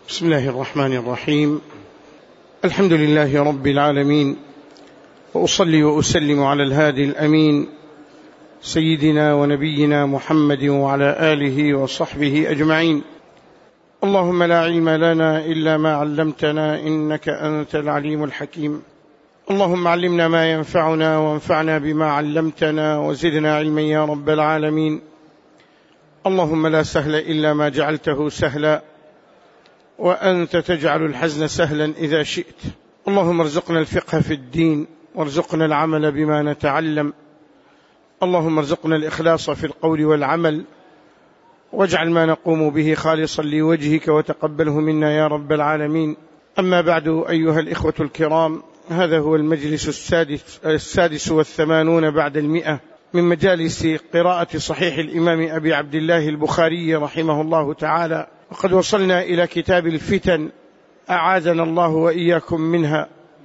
بسم الله الرحمن الرحيم. الحمد لله رب العالمين، وأصلي وأسلم على الهادي الأمين سيدنا ونبينا محمد وعلى آله وصحبه أجمعين. اللهم لا علم لنا إلا ما علمتنا إنك أنت العليم الحكيم. اللهم علمنا ما ينفعنا وانفعنا بما علمتنا وزدنا علما يا رب العالمين. اللهم لا سهل إلا ما جعلته سهلا، وأنت تجعل الحزن سهلا إذا شئت. اللهم ارزقنا الفقه في الدين، وارزقنا العمل بما نتعلم. اللهم ارزقنا الإخلاص في القول والعمل، واجعل ما نقوم به خالصا لوجهك وتقبله منا يا رب العالمين. أما بعد، أيها الإخوة الكرام، هذا هو المجلس السادس والثمانون بعد 100 من مجالس قراءة صحيح الإمام أبي عبد الله البخاري رحمه الله تعالى، وقد وصلنا إلى كتاب الفتن، أعاذنا الله وإياكم منها،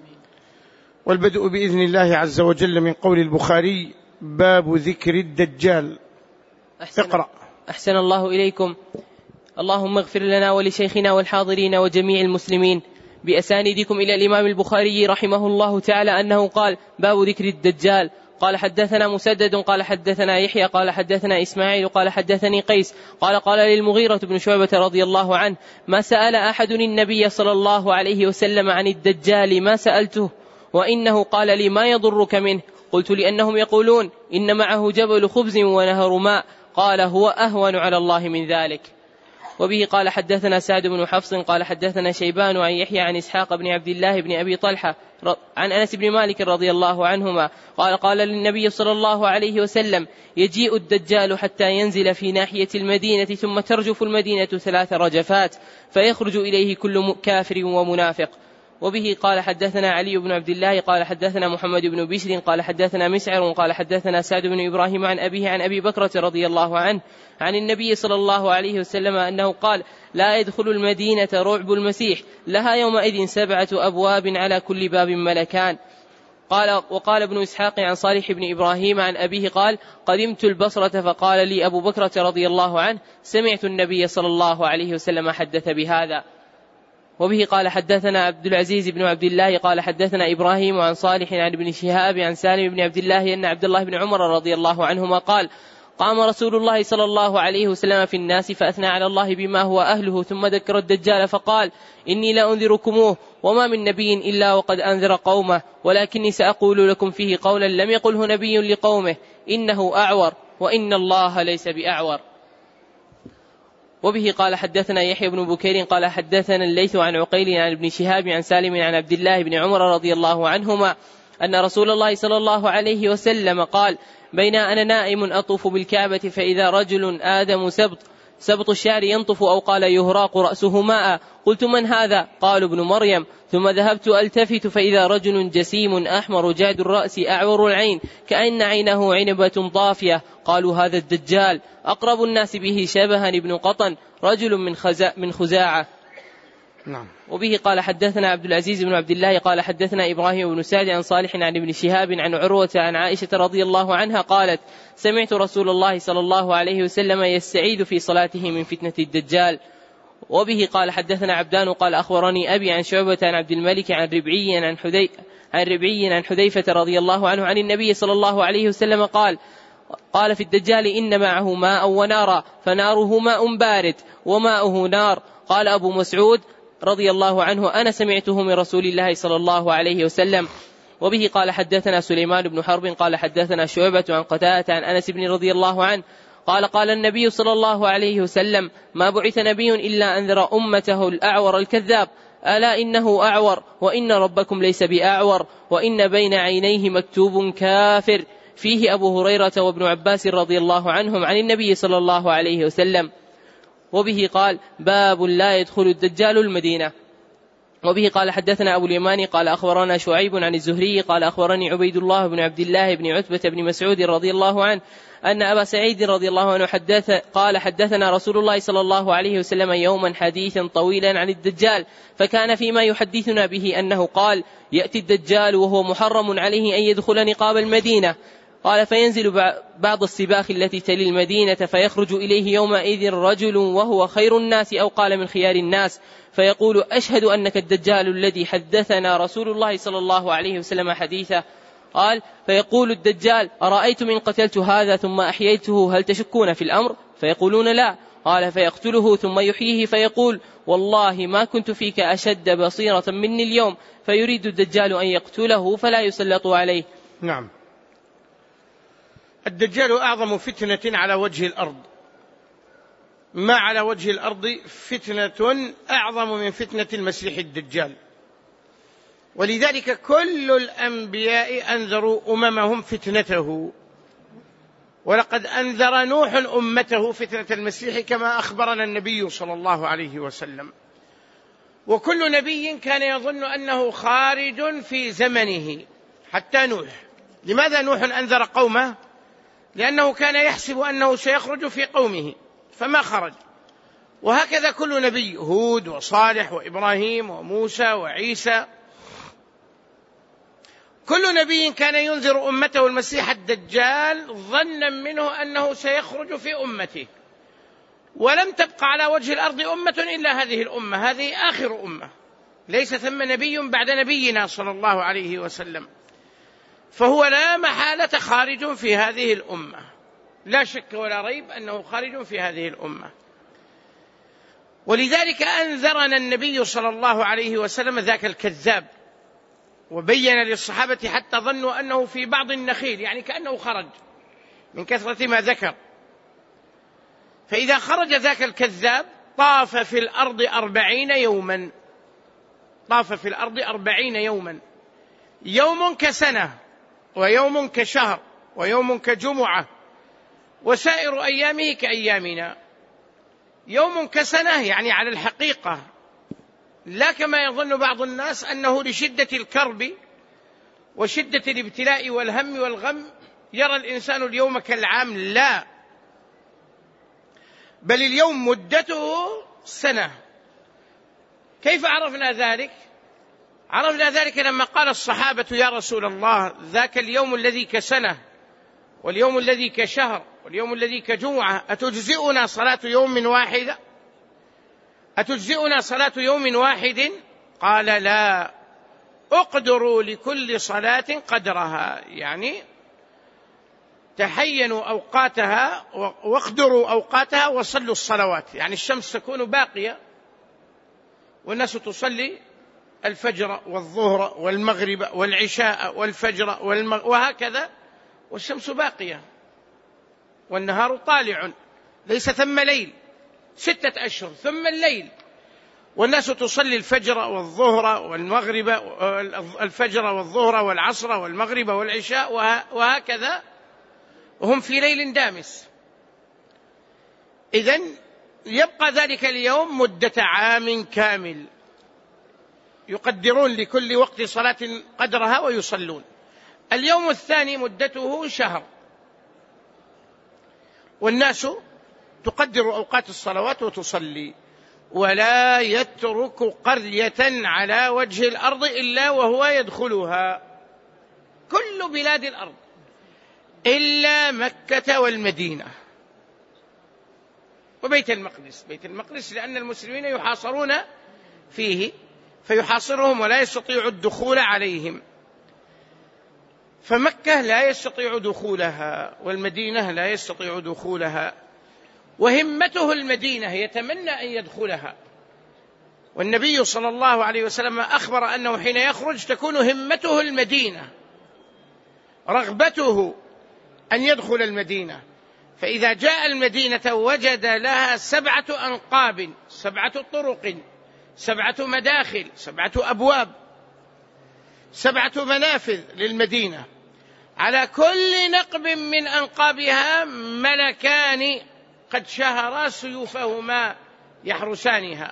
والبدء بإذن الله عز وجل من قول البخاري: باب ذكر الدجال. اقرأ. أحسن الله إليكم. اللهم اغفر لنا ولشيخنا والحاضرين وجميع المسلمين بأسانيدكم إلى الإمام البخاري رحمه الله تعالى أنه قال: باب ذكر الدجال. قال: حدثنا مسدد قال حدثنا يحيى قال حدثنا إسماعيل قال حدثني قيس قال للمغيرة بن شعبة رضي الله عنه: ما سأل أحد النبي صلى الله عليه وسلم عن الدجال ما سألته، وإنه قال لي: ما يضرك منه؟ قلت: لأنهم يقولون إن معه جبل خبز ونهر ماء. قال: هو أهون على الله من ذلك. وبه قال حدثنا سعد بن حفص قال حدثنا شيبان عن يحيى عن إسحاق بن عبد الله بن أبي طلحة عن أنس بن مالك رضي الله عنهما قال للنبي صلى الله عليه وسلم: يجيء الدجال حتى ينزل في ناحية المدينة، ثم ترجف المدينة 3 رجفات، فيخرج إليه كل كافر ومنافق. وبه قال حدثنا علي بن عبد الله قال حدثنا محمد بن بشر قال حدثنا مسعر قال حدثنا سعد بن إبراهيم عن أبيه عن أبي بكرة رضي الله عنه عن النبي صلى الله عليه وسلم أنه قال: لا يدخل المدينة رعب المسيح، لها يومئذ 7 أبواب على كل باب ملكان. وقال ابن إسحاق عن صالح بن إبراهيم عن أبيه قال: قدمت البصرة فقال لي أبو بكرة رضي الله عنه: سمعت النبي صلى الله عليه وسلم حدث بهذا. وبه قال حدثنا عبد العزيز بن عبد الله قال حدثنا إبراهيم عن صالح عن ابن شهاب عن سالم بن عبد الله أن عبد الله بن عمر رضي الله عنهما قال: قام رسول الله صلى الله عليه وسلم في الناس فأثنى على الله بما هو أهله، ثم ذكر الدجال فقال: إني لأنذركموه، وما من نبي إلا وقد أنذر قومه، ولكني سأقول لكم فيه قولا لم يقله نبي لقومه: إنه أعور، وإن الله ليس بأعور. وبه قال حدثنا يحيى بن بكير قال حدثنا الليث عن عقيل عن ابن شهاب عن سالم عن عبد الله بن عمر رضي الله عنهما أن رسول الله صلى الله عليه وسلم قال: بين أنا نائم أطوف بالكعبة فإذا رجل آدم سبط الشعر ينطف، أو قال يهراق رأسه ماء. قلت: من هذا؟ قالوا: ابن مريم. ثم ذهبت ألتفت فإذا رجل جسيم أحمر جاد الرأس أعور العين كأن عينه عنبة طافية. قالوا: هذا الدجال. أقرب الناس به شبها ابن قطن رجل من خزاعة. نعم. وبه قال حدثنا عبد العزيز بن عبد الله قال حدثنا إبراهيم بن سعد عن صالح عن ابن شهاب عن عروة عن عائشة رضي الله عنها قالت: سمعت رسول الله صلى الله عليه وسلم يستعيذ في صلاته من فتنة الدجال. وبه قال حدثنا عبدان قال أخبرني أبي عن شعبة عن عبد الملك عن ربعي عن حذيفة رضي الله عنه عن النبي صلى الله عليه وسلم قال في الدجال: إن معه ماء ونارا، فناره ماء بارد وماؤه نار. قال أبو مسعود رضي الله عنه: أنا سمعته من رسول الله صلى الله عليه وسلم. وبه قال حدثنا سليمان بن حرب قال حدثنا شعبة عن قتادة عن أنس بن رضي الله عنه قال النبي صلى الله عليه وسلم: ما بعث نبي إلا أنذر أمته الأعور الكذاب، ألا إنه أعور، وإن ربكم ليس بأعور، وإن بين عينيه مكتوب كافر، فيه أبو هريرة وابن عباس رضي الله عنهم عن النبي صلى الله عليه وسلم. وبه قال: باب لا يدخل الدجال المدينة. وبه قال حدثنا أبو اليماني قال أخبرنا شعيب عن الزهري قال أخبرني عبيد الله بن عبد الله بن عتبة بن مسعود رضي الله عنه أن أبا سعيد رضي الله عنه قال حدثنا رسول الله صلى الله عليه وسلم يوما حديثا طويلا عن الدجال، فكان فيما يحدثنا به أنه قال: يأتي الدجال وهو محرم عليه أن يدخل نقاب المدينة، قال فينزل بعض السباخ التي تلي المدينة فيخرج إليه يومئذ رجل وهو خير الناس أو قال من خيار الناس فيقول أشهد أنك الدجال الذي حدثنا رسول الله صلى الله عليه وسلم حديثا. قال فيقول الدجال أرأيت من قتلت هذا ثم أحييته هل تشكون في الأمر؟ فيقولون لا. قال فيقتله ثم يحييه فيقول والله ما كنت فيك أشد بصيرة مني اليوم، فيريد الدجال أن يقتله فلا يسلط عليه. نعم. الدجال أعظم فتنة على وجه الأرض، ما على وجه الأرض فتنة أعظم من فتنة المسيح الدجال، ولذلك كل الأنبياء أنذروا أممهم فتنته، ولقد أنذر نوح أمته فتنة المسيح كما أخبرنا النبي صلى الله عليه وسلم. وكل نبي كان يظن أنه خارج في زمنه حتى نوح. لماذا نوح أنذر قومه؟ لأنه كان يحسب أنه سيخرج في قومه فما خرج. وهكذا كل نبي، هود وصالح وإبراهيم وموسى وعيسى، كل نبي كان ينذر أمته المسيح الدجال ظنا منه أنه سيخرج في أمته، ولم تبقى على وجه الأرض أمة إلا هذه الأمة، هذه آخر أمة، ليس ثم نبي بعد نبينا صلى الله عليه وسلم، فهو لا محالة خارج في هذه الأمة، لا شك ولا ريب أنه خارج في هذه الأمة. ولذلك أنذرنا النبي صلى الله عليه وسلم ذاك الكذاب، وبين للصحابة حتى ظنوا أنه في بعض النخيل، يعني كأنه خرج من كثرة ما ذكر. فإذا خرج ذاك الكذاب طاف في الأرض 40 يوما، طاف في الأرض 40 يوما، يوم كسنة ويوم كشهر ويوم كجمعة وسائر أيامه كأيامنا. يوم كسنة يعني على الحقيقة، لا كما يظن بعض الناس أنه لشدة الكرب وشدة الابتلاء والهم والغم يرى الإنسان اليوم كالعام، لا، بل اليوم مدته سنة. كيف عرفنا ذلك؟ عرفنا ذلك لما قال الصحابة يا رسول الله ذاك اليوم الذي كسنة واليوم الذي كشهر واليوم الذي كجمعة أتجزئنا صلاة يوم واحد؟ أتجزئنا صلاة يوم واحد؟ قال لا، اقدروا لكل صلاة قدرها، يعني تحينوا أوقاتها واقدروا أوقاتها وصلوا الصلوات، يعني الشمس تكون باقية والناس تصلي الفجر والظهر والمغرب والعشاء والفجر وهكذا، والشمس باقية والنهار طالع، ليس ثم ليل، 6 أشهر ثم الليل، والناس تصلي الفجر والظهر والمغرب، الفجر والظهر والعصر والمغرب والعشاء وهكذا، وهم في ليل دامس. إذن يبقى ذلك اليوم مدة عام كامل، يقدرون لكل وقت صلاة قدرها ويصلون. اليوم الثاني مدته شهر، والناس تقدر أوقات الصلوات وتصلي، ولا يترك قرية على وجه الأرض إلا وهو يدخلها، كل بلاد الأرض إلا مكة والمدينة وبيت المقدس. بيت المقدس لأن المسلمين يحاصرون فيه فيحاصرهم ولا يستطيع الدخول عليهم، فمكة لا يستطيع دخولها والمدينة لا يستطيع دخولها، وهمته المدينة يتمنى أن يدخلها. والنبي صلى الله عليه وسلم أخبر أنه حين يخرج تكون همته المدينة، رغبته أن يدخل المدينة، فإذا جاء المدينة وجد لها 7 أنقاب، 7 طرق، 7 مداخل، 7 أبواب، 7 منافذ للمدينة، على كل نقب من أنقابها ملكان قد شهرا سيوفهما يحرسانها.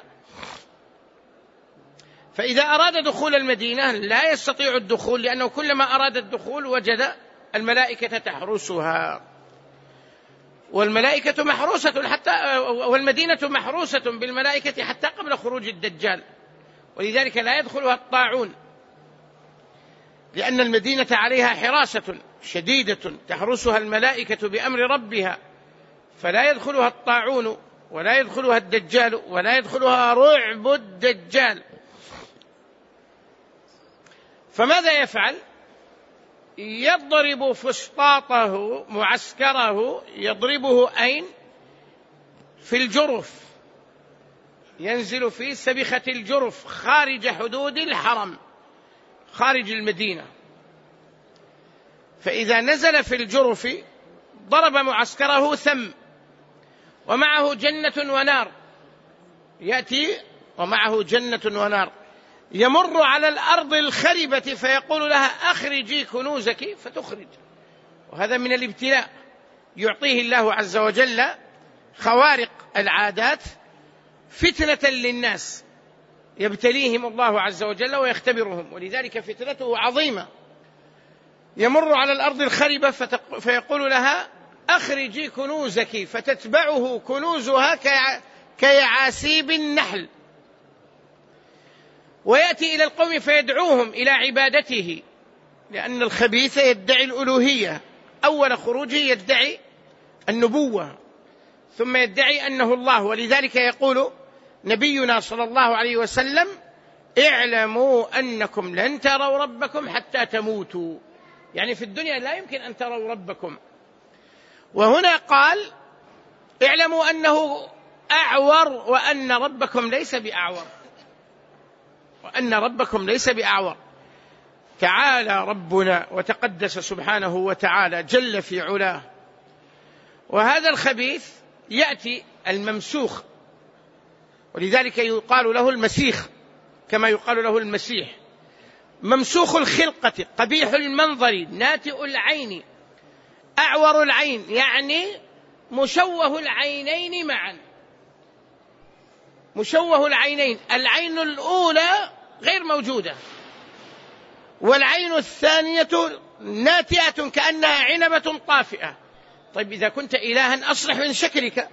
فإذا أراد دخول المدينة لا يستطيع الدخول، لأنه كلما أراد الدخول وجد الملائكة تحرسها، والملائكة محروسة حتى، والمدينة محروسة بالملائكة حتى قبل خروج الدجال، ولذلك لا يدخلها الطاعون. لأن المدينة عليها حراسة شديدة تحرسها الملائكة بأمر ربها، فلا يدخلها الطاعون ولا يدخلها الدجال ولا يدخلها رعب الدجال. فماذا يفعل؟ يضرب فسطاطه معسكره، يضربه أين؟ في الجرف، ينزل في سبخة الجرف خارج حدود الحرم، خارج المدينة. فإذا نزل في الجرف ضرب معسكره ثم، ومعه جنة ونار، يأتي ومعه جنة ونار، يمر على الأرض الخربة فيقول لها أخرجي كنوزك فتخرج. وهذا من الابتلاء، يعطيه الله عز وجل خوارق العادات فتنة للناس، يبتليهم الله عز وجل ويختبرهم، ولذلك فتنته عظيمة. يمر على الأرض الخربة فيقول لها أخرجي كنوزك، فتتبعه كنوزها كيعاسيب النحل، ويأتي إلى القوم فيدعوهم إلى عبادته، لأن الخبيث يدعي الألوهية، أول خروجه يدعي النبوة ثم يدعي أنه الله. ولذلك يقول نبينا صلى الله عليه وسلم اعلموا أنكم لن تروا ربكم حتى تموتوا، يعني في الدنيا لا يمكن أن تروا ربكم. وهنا قال اعلموا أنه أعور وأن ربكم ليس بأعور، وأن ربكم ليس بأعور. تعالى ربنا وتقدس سبحانه وتعالى جل في علاه. وهذا الخبيث يأتي الممسوخ، ولذلك يقال له المسيخ كما يقال له المسيح، ممسوخ الخلقة، قبيح المنظر، ناتئ العين، أعور العين، يعني مشوه العينين معا، مشوه العينين، العين الأولى غير موجودة والعين الثانية ناتئة كأنها عنبة طافئة. طيب إذا كنت إلها أصلح من شكلك،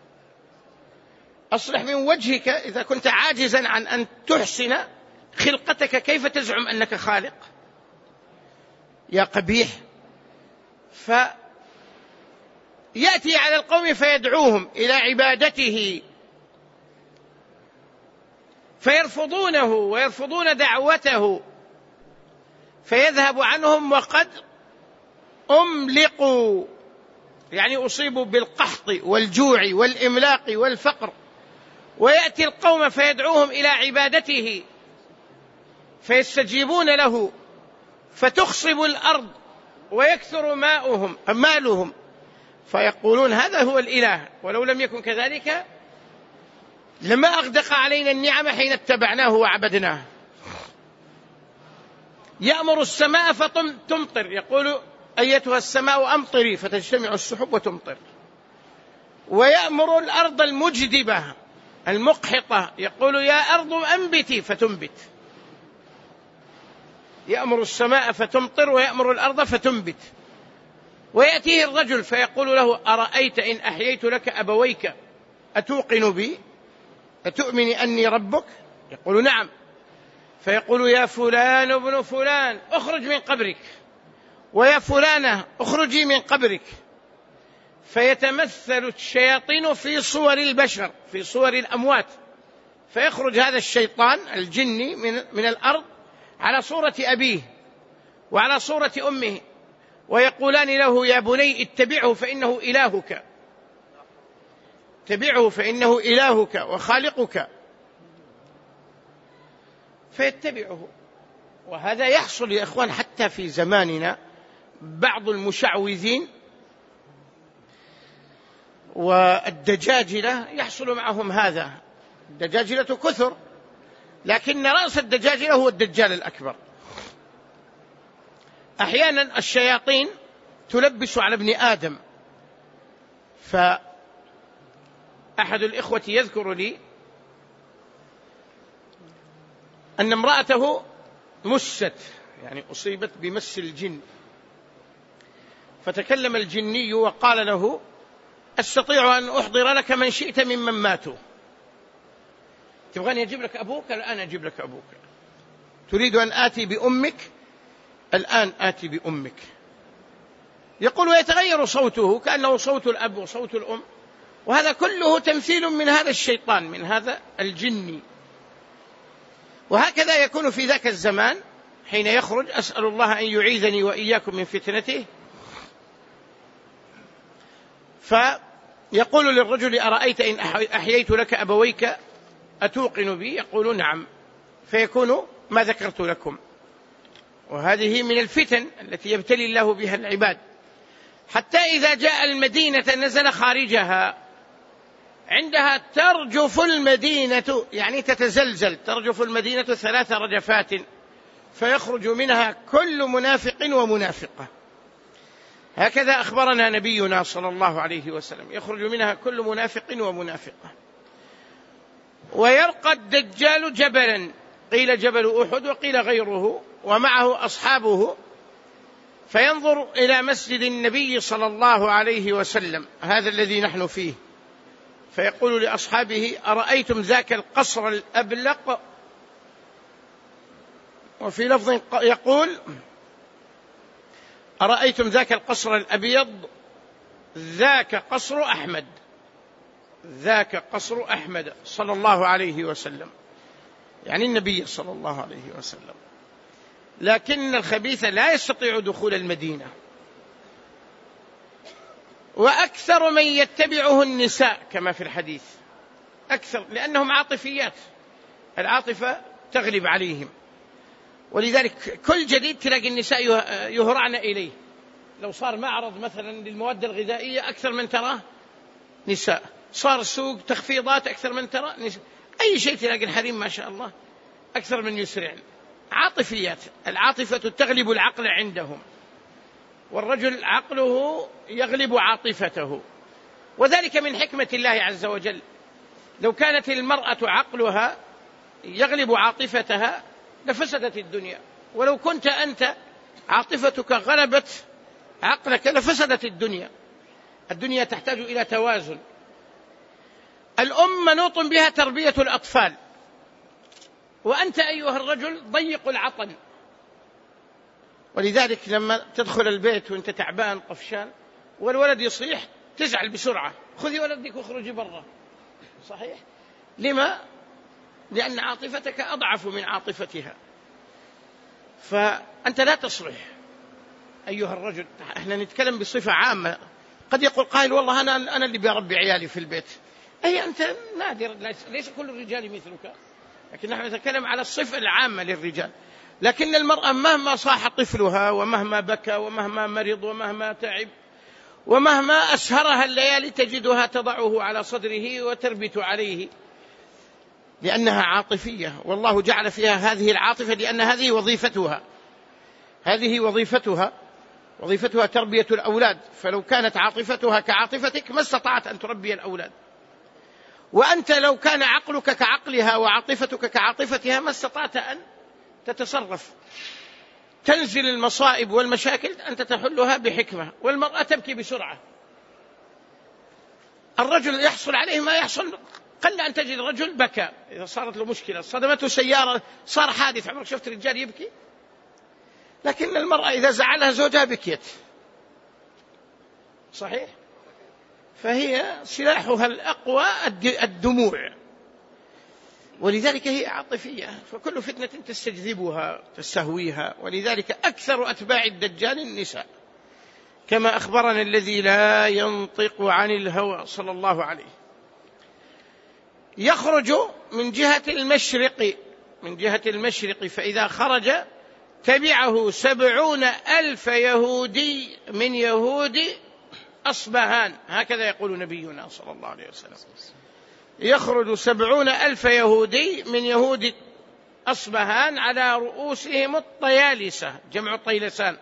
أصلح من وجهك، إذا كنت عاجزا عن أن تحسن خلقتك كيف تزعم أنك خالق يا قبيح؟ فيأتي على القوم فيدعوهم إلى عبادته فيرفضونه ويرفضون دعوته، فيذهب عنهم وقد أملقوا، يعني أصيبوا بالقحط والجوع والإملاق والفقر. ويأتي القوم فيدعوهم إلى عبادته فيستجيبون له، فتخصب الأرض ويكثر مالهم، فيقولون هذا هو الإله، ولو لم يكن كذلك لما أغدق علينا النعم حين اتبعناه وعبدناه. يأمر السماء فتمطر، يقول أيتها السماء أمطري فتجتمع السحب وتمطر. ويأمر الأرض المجدبة المقحطة، يقول يا أرض أنبتي فتنبت. يأمر السماء فتمطر ويأمر الأرض فتنبت. ويأتيه الرجل فيقول له أرأيت إن أحييت لك أبويك أتوقن بي؟ أتؤمن أني ربك؟ يقول نعم. فيقول يا فلان ابن فلان اخرج من قبرك، ويا فلانة اخرجي من قبرك. فيتمثل الشياطين في صور البشر، في صور الأموات، فيخرج هذا الشيطان الجني من الأرض على صورة أبيه وعلى صورة أمه، ويقولان له يا بني اتبعه فإنه إلهك، اتبعه فإنه إلهك وخالقك، فيتبعه. وهذا يحصل يا إخوان حتى في زماننا، بعض المشعوذين والدجاجلة يحصل معهم هذا. الدجاجلة كثر، لكن رأس الدجاجلة هو الدجال الأكبر. أحيانا الشياطين تلبس على ابن آدم. فأحد الإخوة يذكر لي أن امرأته مست، يعني أصيبت بمس الجن، فتكلم الجني وقال له أستطيع أن أحضر لك من شئت ممن ماتوا. تبغاني أجيب لك أبوك؟ الآن أجيب لك أبوك. تريد أن آتي بأمك؟ الآن آتي بأمك. يقول ويتغير صوته كأنه صوت الأب وصوت الأم، وهذا كله تمثيل من هذا الشيطان، من هذا الجن. وهكذا يكون في ذاك الزمان حين يخرج، أسأل الله أن يعيذني وإياكم من فتنته. فيقول للرجل أرأيت إن أحييت لك أبويك أتوقن بي؟ يقول نعم، فيكون ما ذكرت لكم. وهذه من الفتن التي يبتلي الله بها العباد. حتى إذا جاء المدينة نزل خارجها، عندها ترجف المدينة، يعني تتزلزل، ترجف المدينة 3 رجفات، فيخرج منها كل منافق ومنافقة. هكذا أخبرنا نبينا صلى الله عليه وسلم، يخرج منها كل منافق ومنافقة. ويرقى الدجال جبلا، قيل جبل أحد وقيل غيره، ومعه أصحابه، فينظر إلى مسجد النبي صلى الله عليه وسلم، هذا الذي نحن فيه، فيقول لأصحابه أرأيتم ذاك القصر الأبلق؟ وفي لفظ يقول أرأيتم ذاك القصر الأبيض؟ ذاك قصر أحمد، ذاك قصر أحمد صلى الله عليه وسلم، يعني النبي صلى الله عليه وسلم. لكن الخبيث لا يستطيع دخول المدينة، وأكثر من يتبعه النساء كما في الحديث، أكثر، لأنهم عاطفيات، العاطفة تغلب عليهم. ولذلك كل جديد تلاقي النساء يهرعن إليه. لو صار معرض مثلا للمواد الغذائية أكثر من تراه نساء، صار السوق تخفيضات أكثر من ترى نساء، أي شيء تلاقي الحريم ما شاء الله أكثر من يسرعن. عاطفيات، العاطفة تغلب العقل عندهم، والرجل عقله يغلب عاطفته، وذلك من حكمة الله عز وجل. لو كانت المرأة عقلها يغلب عاطفتها لفسدت الدنيا، ولو كنت أنت عاطفتك غلبت عقلك لفسدت الدنيا. الدنيا تحتاج إلى توازن. الأم منوط بها تربية الأطفال، وأنت أيها الرجل ضيق العطن. ولذلك لما تدخل البيت وأنت تعبان طفشان والولد يصيح تزعل بسرعة، خذي ولدك واخرجي برا، صحيح؟ لما؟ لأن عاطفتك أضعف من عاطفتها، فأنت لا تصلح أيها الرجل. احنا نتكلم بصفة عامة. قد يقول قائل والله أنا اللي بربي عيالي في البيت. أي أنت نادر، ليس كل الرجال مثلك، لكن نحن نتكلم على الصفة العامة للرجال. لكن المرأة مهما صاح طفلها ومهما بكى ومهما مرض ومهما تعب ومهما أسهرها الليالي تجدها تضعه على صدره وتربت عليه، لأنها عاطفية، والله جعل فيها هذه العاطفة لأن هذه وظيفتها، هذه وظيفتها تربية الأولاد. فلو كانت عاطفتها كعاطفتك ما استطعت أن تربي الأولاد، وأنت لو كان عقلك كعقلها وعاطفتك كعاطفتها ما استطعت أن تتصرف. تنزل المصائب والمشاكل أنت تحلها بحكمة، والمرأة تبكي بسرعة. الرجل يحصل عليه ما يحصل، قل أن تجد رجل بكى إذا صارت له مشكلة، صدمته سيارة، صار حادث، عمرك شفت رجال يبكي؟ لكن المرأة إذا زعلها زوجها بكيت، صحيح؟ فهي سلاحها الأقوى الدموع، ولذلك هي عاطفية، فكل فتنة تستجذبها تستهويها. ولذلك أكثر أتباع الدجال النساء، كما أخبرنا الذي لا ينطق عن الهوى صلى الله عليه. يخرج من جهة المشرق، فإذا خرج تبعه 70,000 يهودي من يهود أصبهان، هكذا يقول نبينا صلى الله عليه وسلم. يخرج 70,000 يهودي من يهود أصبهان على رؤوسهم الطيالسة، جمع طيلسان،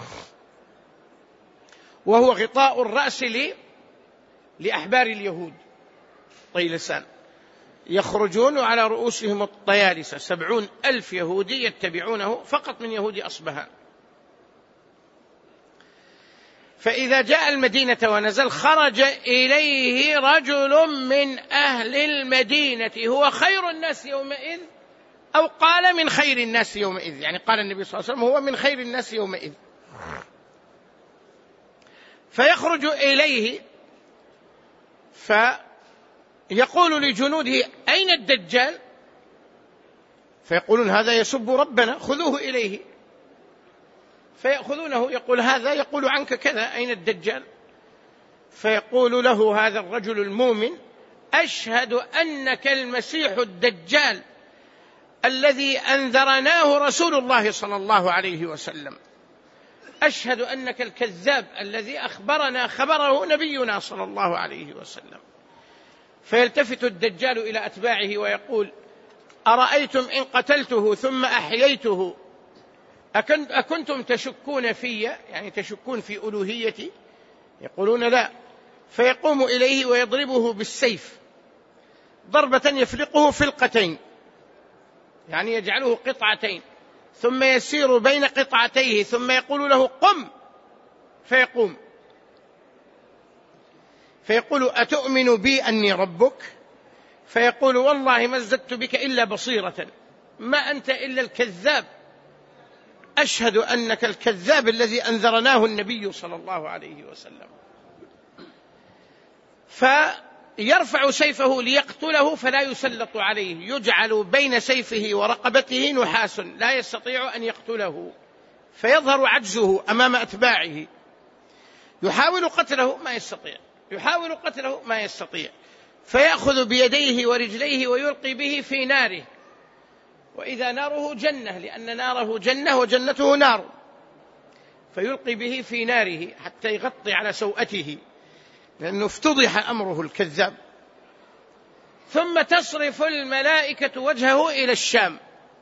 وهو غطاء الرأس لأحبار اليهود، طيلسان. يخرجون على رؤوسهم الطيالسة، 70,000 يهودي يتبعونه فقط من يهود أصبهان. فإذا جاء المدينة ونزل خرج إليه رجل من أهل المدينة، هو خير الناس يومئذ أو قال من خير الناس يومئذ، يعني قال النبي صلى الله عليه وسلم هو من خير الناس يومئذ. فيخرج إليه فيقول لجنوده أين الدجال؟ فيقولون هذا يسب ربنا خذوه إليه، فيأخذونه، يقول هذا يقول عنك كذا، أين الدجال؟ فيقول له هذا الرجل المؤمن أشهد أنك المسيح الدجال الذي أنذرناه رسول الله صلى الله عليه وسلم، أشهد أنك الكذاب الذي أخبرنا خبره نبينا صلى الله عليه وسلم. فيلتفت الدجال إلى أتباعه ويقول أرأيتم إن قتلته ثم أحييته أكنتم تشكون في، يعني تشكون في ألوهيتي؟ يقولون لا. فيقوم إليه ويضربه بالسيف ضربة يفلقه فلقتين، يعني يجعله قطعتين، ثم يسير بين قطعتيه ثم يقول له قم، فيقوم. فيقول أتؤمن بي أني ربك؟ فيقول والله ما ازددت بك إلا بصيرة، ما أنت إلا الكذاب، أشهد أنك الكذاب الذي أنذرناه النبي صلى الله عليه وسلم. فيرفع سيفه ليقتله فلا يسلط عليه، يجعل بين سيفه ورقبته نحاس لا يستطيع أن يقتله، فيظهر عجزه أمام أتباعه. يحاول قتله ما يستطيع، يحاول قتله ما يستطيع، فيأخذ بيديه ورجليه ويلقي به في ناره، وإذا ناره جنة، لأن ناره جنة وجنته نار، فيلقي به في ناره حتى يغطي على سوءته، لأنه افتضح أمره الكذاب. ثم تصرف الملائكة وجهه إلى الشام،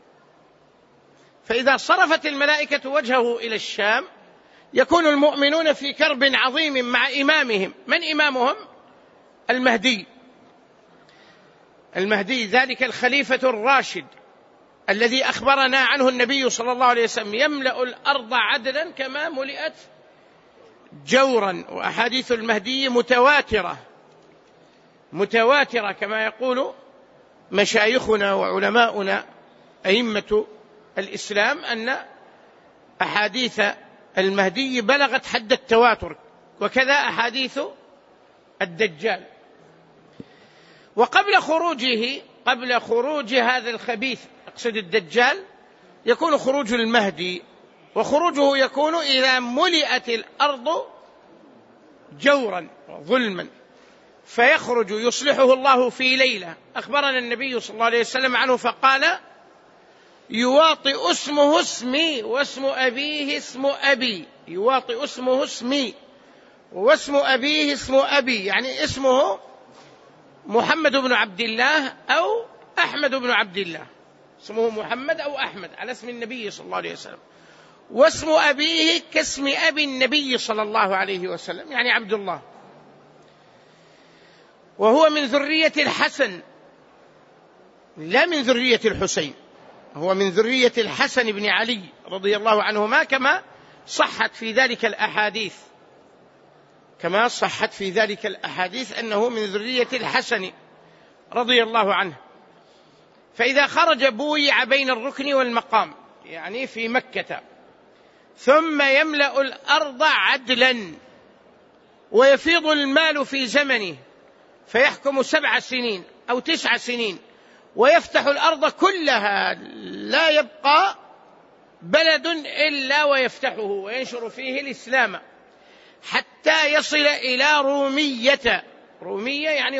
فإذا صرفت الملائكة وجهه إلى الشام يكون المؤمنون في كرب عظيم مع إمامهم. من إمامهم؟ المهدي. المهدي ذلك الخليفة الراشد الذي أخبرنا عنه النبي صلى الله عليه وسلم يملأ الأرض عدلا كما ملئت جورا، وأحاديث المهدي متواترة كما يقول مشايخنا وعلماؤنا أئمة الإسلام، أن أحاديث المهدي بلغت حد التواتر، وكذا أحاديث الدجال. وقبل خروج هذا الخبيث، أقصد الدجال، يكون خروج المهدي، وخروجه يكون إذا ملئت الأرض جورا وظلما، فيخرج يصلحه الله في ليلة. أخبرنا النبي صلى الله عليه وسلم عنه فقال يواطئ اسمه اسمي واسم أبيه اسم أبي، يواطئ اسمه اسمي واسم أبيه اسم أبي، يعني اسمه محمد بن عبد الله أو أحمد بن عبد الله، اسمه محمد أو أحمد على اسم النبي صلى الله عليه وسلم، واسم أبيه كاسم أبي النبي صلى الله عليه وسلم، يعني عبد الله. وهو من ذرية الحسن لا من ذرية الحسين، هو من ذرية الحسن بن علي رضي الله عنهما، كما صحت في ذلك الأحاديث أنه من ذرية الحسن رضي الله عنه. فإذا خرج بويع بين الركن والمقام، يعني في مكة، ثم يملأ الأرض عدلا ويفيض المال في زمنه، فيحكم 7 سنين أو 9 سنين، ويفتح الأرض كلها، لا يبقى بلد إلا ويفتحه وينشر فيه الإسلام، حتى يصل إلى رومية يعني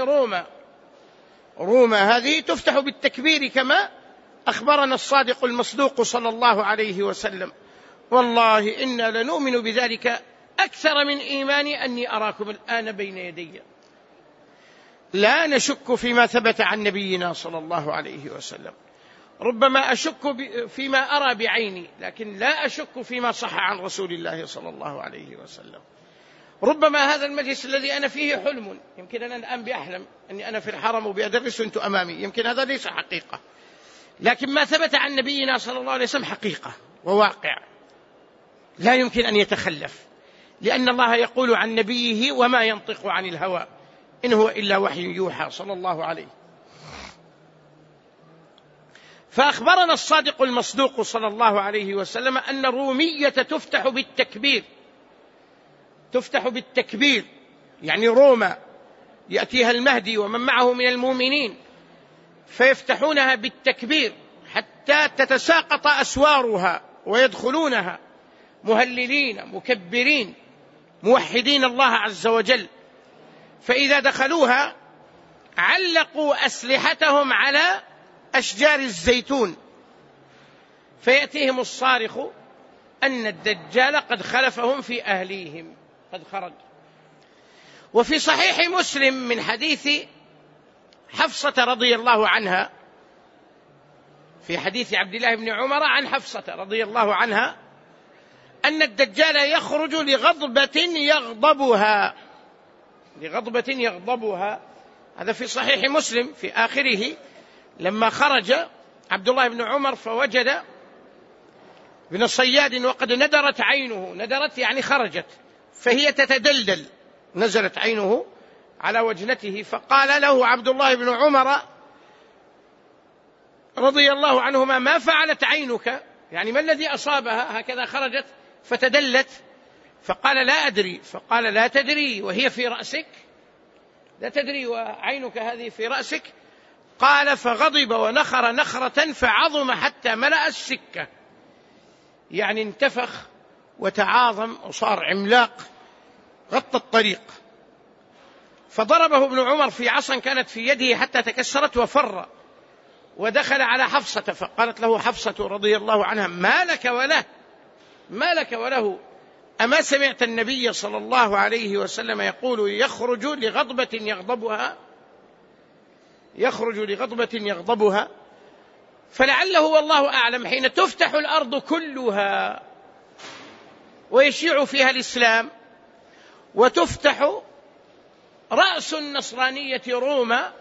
روما هذه تفتح بالتكبير كما أخبرنا الصادق المصدوق صلى الله عليه وسلم. والله إنا لنؤمن بذلك أكثر من إيماني أني أراكم الآن بين يدي. لا نشك فيما ثبت عن نبينا صلى الله عليه وسلم، ربما أشك فيما أرى بعيني، لكن لا أشك فيما صح عن رسول الله صلى الله عليه وسلم. ربما هذا المجلس الذي أنا فيه حلم، يمكن أنا الآن بأحلم أني أنا في الحرم وبأدرس وأنت أمامي، يمكن هذا ليس حقيقة، لكن ما ثبت عن نبينا صلى الله عليه وسلم حقيقة وواقع لا يمكن أن يتخلف، لأن الله يقول عن نبيه وما ينطق عن الهوى إن هو إلا وحي يوحى صلى الله عليه. فأخبرنا الصادق المصدوق صلى الله عليه وسلم أن الرومية تفتح بالتكبير، تفتح بالتكبير، يعني روما يأتيها المهدي ومن معه من المؤمنين فيفتحونها بالتكبير حتى تتساقط أسوارها ويدخلونها مهللين مكبرين موحدين الله عز وجل. فإذا دخلوها علقوا أسلحتهم على أشجار الزيتون، فيأتيهم الصارخ أن الدجال قد خلفهم في أهليهم، قد خرج. وفي صحيح مسلم من حديث حفصة رضي الله عنها، في حديث عبد الله بن عمر عن حفصة رضي الله عنها، أن الدجال يخرج لغضبة يغضبها، لغضبة يغضبها. هذا في صحيح مسلم في آخره لما خرج عبد الله بن عمر فوجد ابن صياد وقد ندرت عينه، ندرت يعني خرجت، فهي تتدلدل، نزلت عينه على وجنته، فقال له عبد الله بن عمر رضي الله عنهما: ما فعلت عينك؟ يعني ما الذي أصابها هكذا خرجت فتدلت؟ فقال: لا أدري. فقال: لا تدري وهي في رأسك؟ لا تدري وعينك هذه في رأسك؟ قال: فغضب ونخر نخرة فعظم حتى ملأ السكة، يعني انتفخ وتعاظم وصار عملاق غطى الطريق. فضربه ابن عمر في عصا كانت في يده حتى تكسرت وفر، ودخل على حفصة فقالت له حفصة رضي الله عنها: ما لك وله، ما لك وله؟ أما سمعت النبي صلى الله عليه وسلم يقول: يخرج لغضبة يغضبها، يخرج لغضبة يغضبها. فلعله والله أعلم حين تفتح الأرض كلها ويشيع فيها الإسلام وتفتح رأس النصرانية روما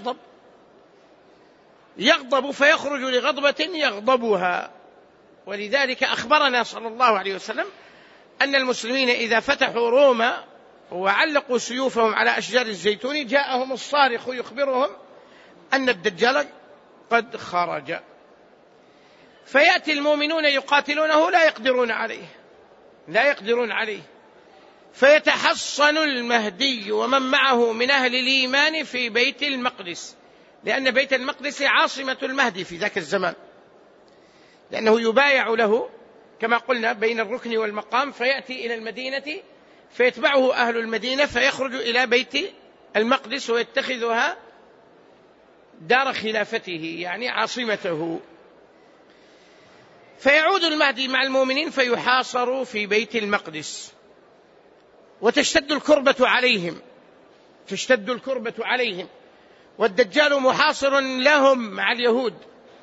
يغضب فيخرج لغضبة يغضبها. ولذلك أخبرنا صلى الله عليه وسلم أن المسلمين إذا فتحوا روما وعلقوا سيوفهم على أشجار الزيتون جاءهم الصارخ يخبرهم أن الدجال قد خرج، فيأتي المؤمنون يقاتلونه لا يقدرون عليه، فيتحصن المهدي ومن معه من أهل الإيمان في بيت المقدس، لأن بيت المقدس عاصمة المهدي في ذاك الزمان، لأنه يبايع له كما قلنا بين الركن والمقام، فيأتي إلى المدينة فيتبعه أهل المدينة فيخرج إلى بيت المقدس ويتخذها دار خلافته، يعني عاصمته. فيعود المهدي مع المؤمنين فيحاصر في بيت المقدس، وتشتد الكربة عليهم، والدجال محاصر لهم مع اليهود.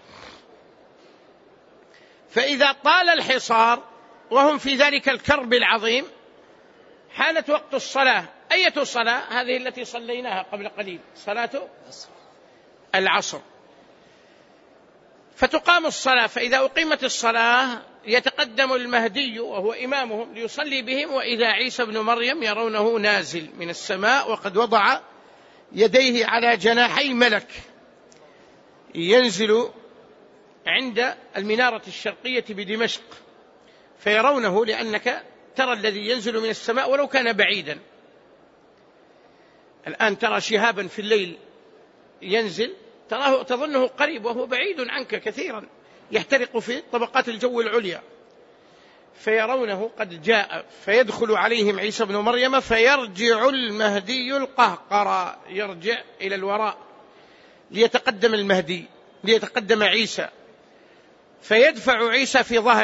فإذا طال الحصار وهم في ذلك الكرب العظيم حانت وقت الصلاة. أية صلاة؟ هذه التي صليناها قبل قليل، صلاة العصر. فتقام الصلاة، فإذا أقيمت الصلاة يتقدم المهدي وهو إمامهم ليصلي بهم، وإذا عيسى بن مريم يرونه نازل من السماء وقد وضع يديه على جناحي ملك، ينزل عند المنارة الشرقية بدمشق فيرونه، لأنك ترى الذي ينزل من السماء ولو كان بعيدا. الآن ترى شهابا في الليل ينزل تراه تظنه قريب وهو بعيد عنك كثيرا، يحترق في طبقات الجو العليا، فيرونه قد جاء، فيدخل عليهم عيسى بن مريم فيرجع المهدي القهقرى، يرجع إلى الوراء ليتقدم المهدي، ليتقدم عيسى، فيدفع عيسى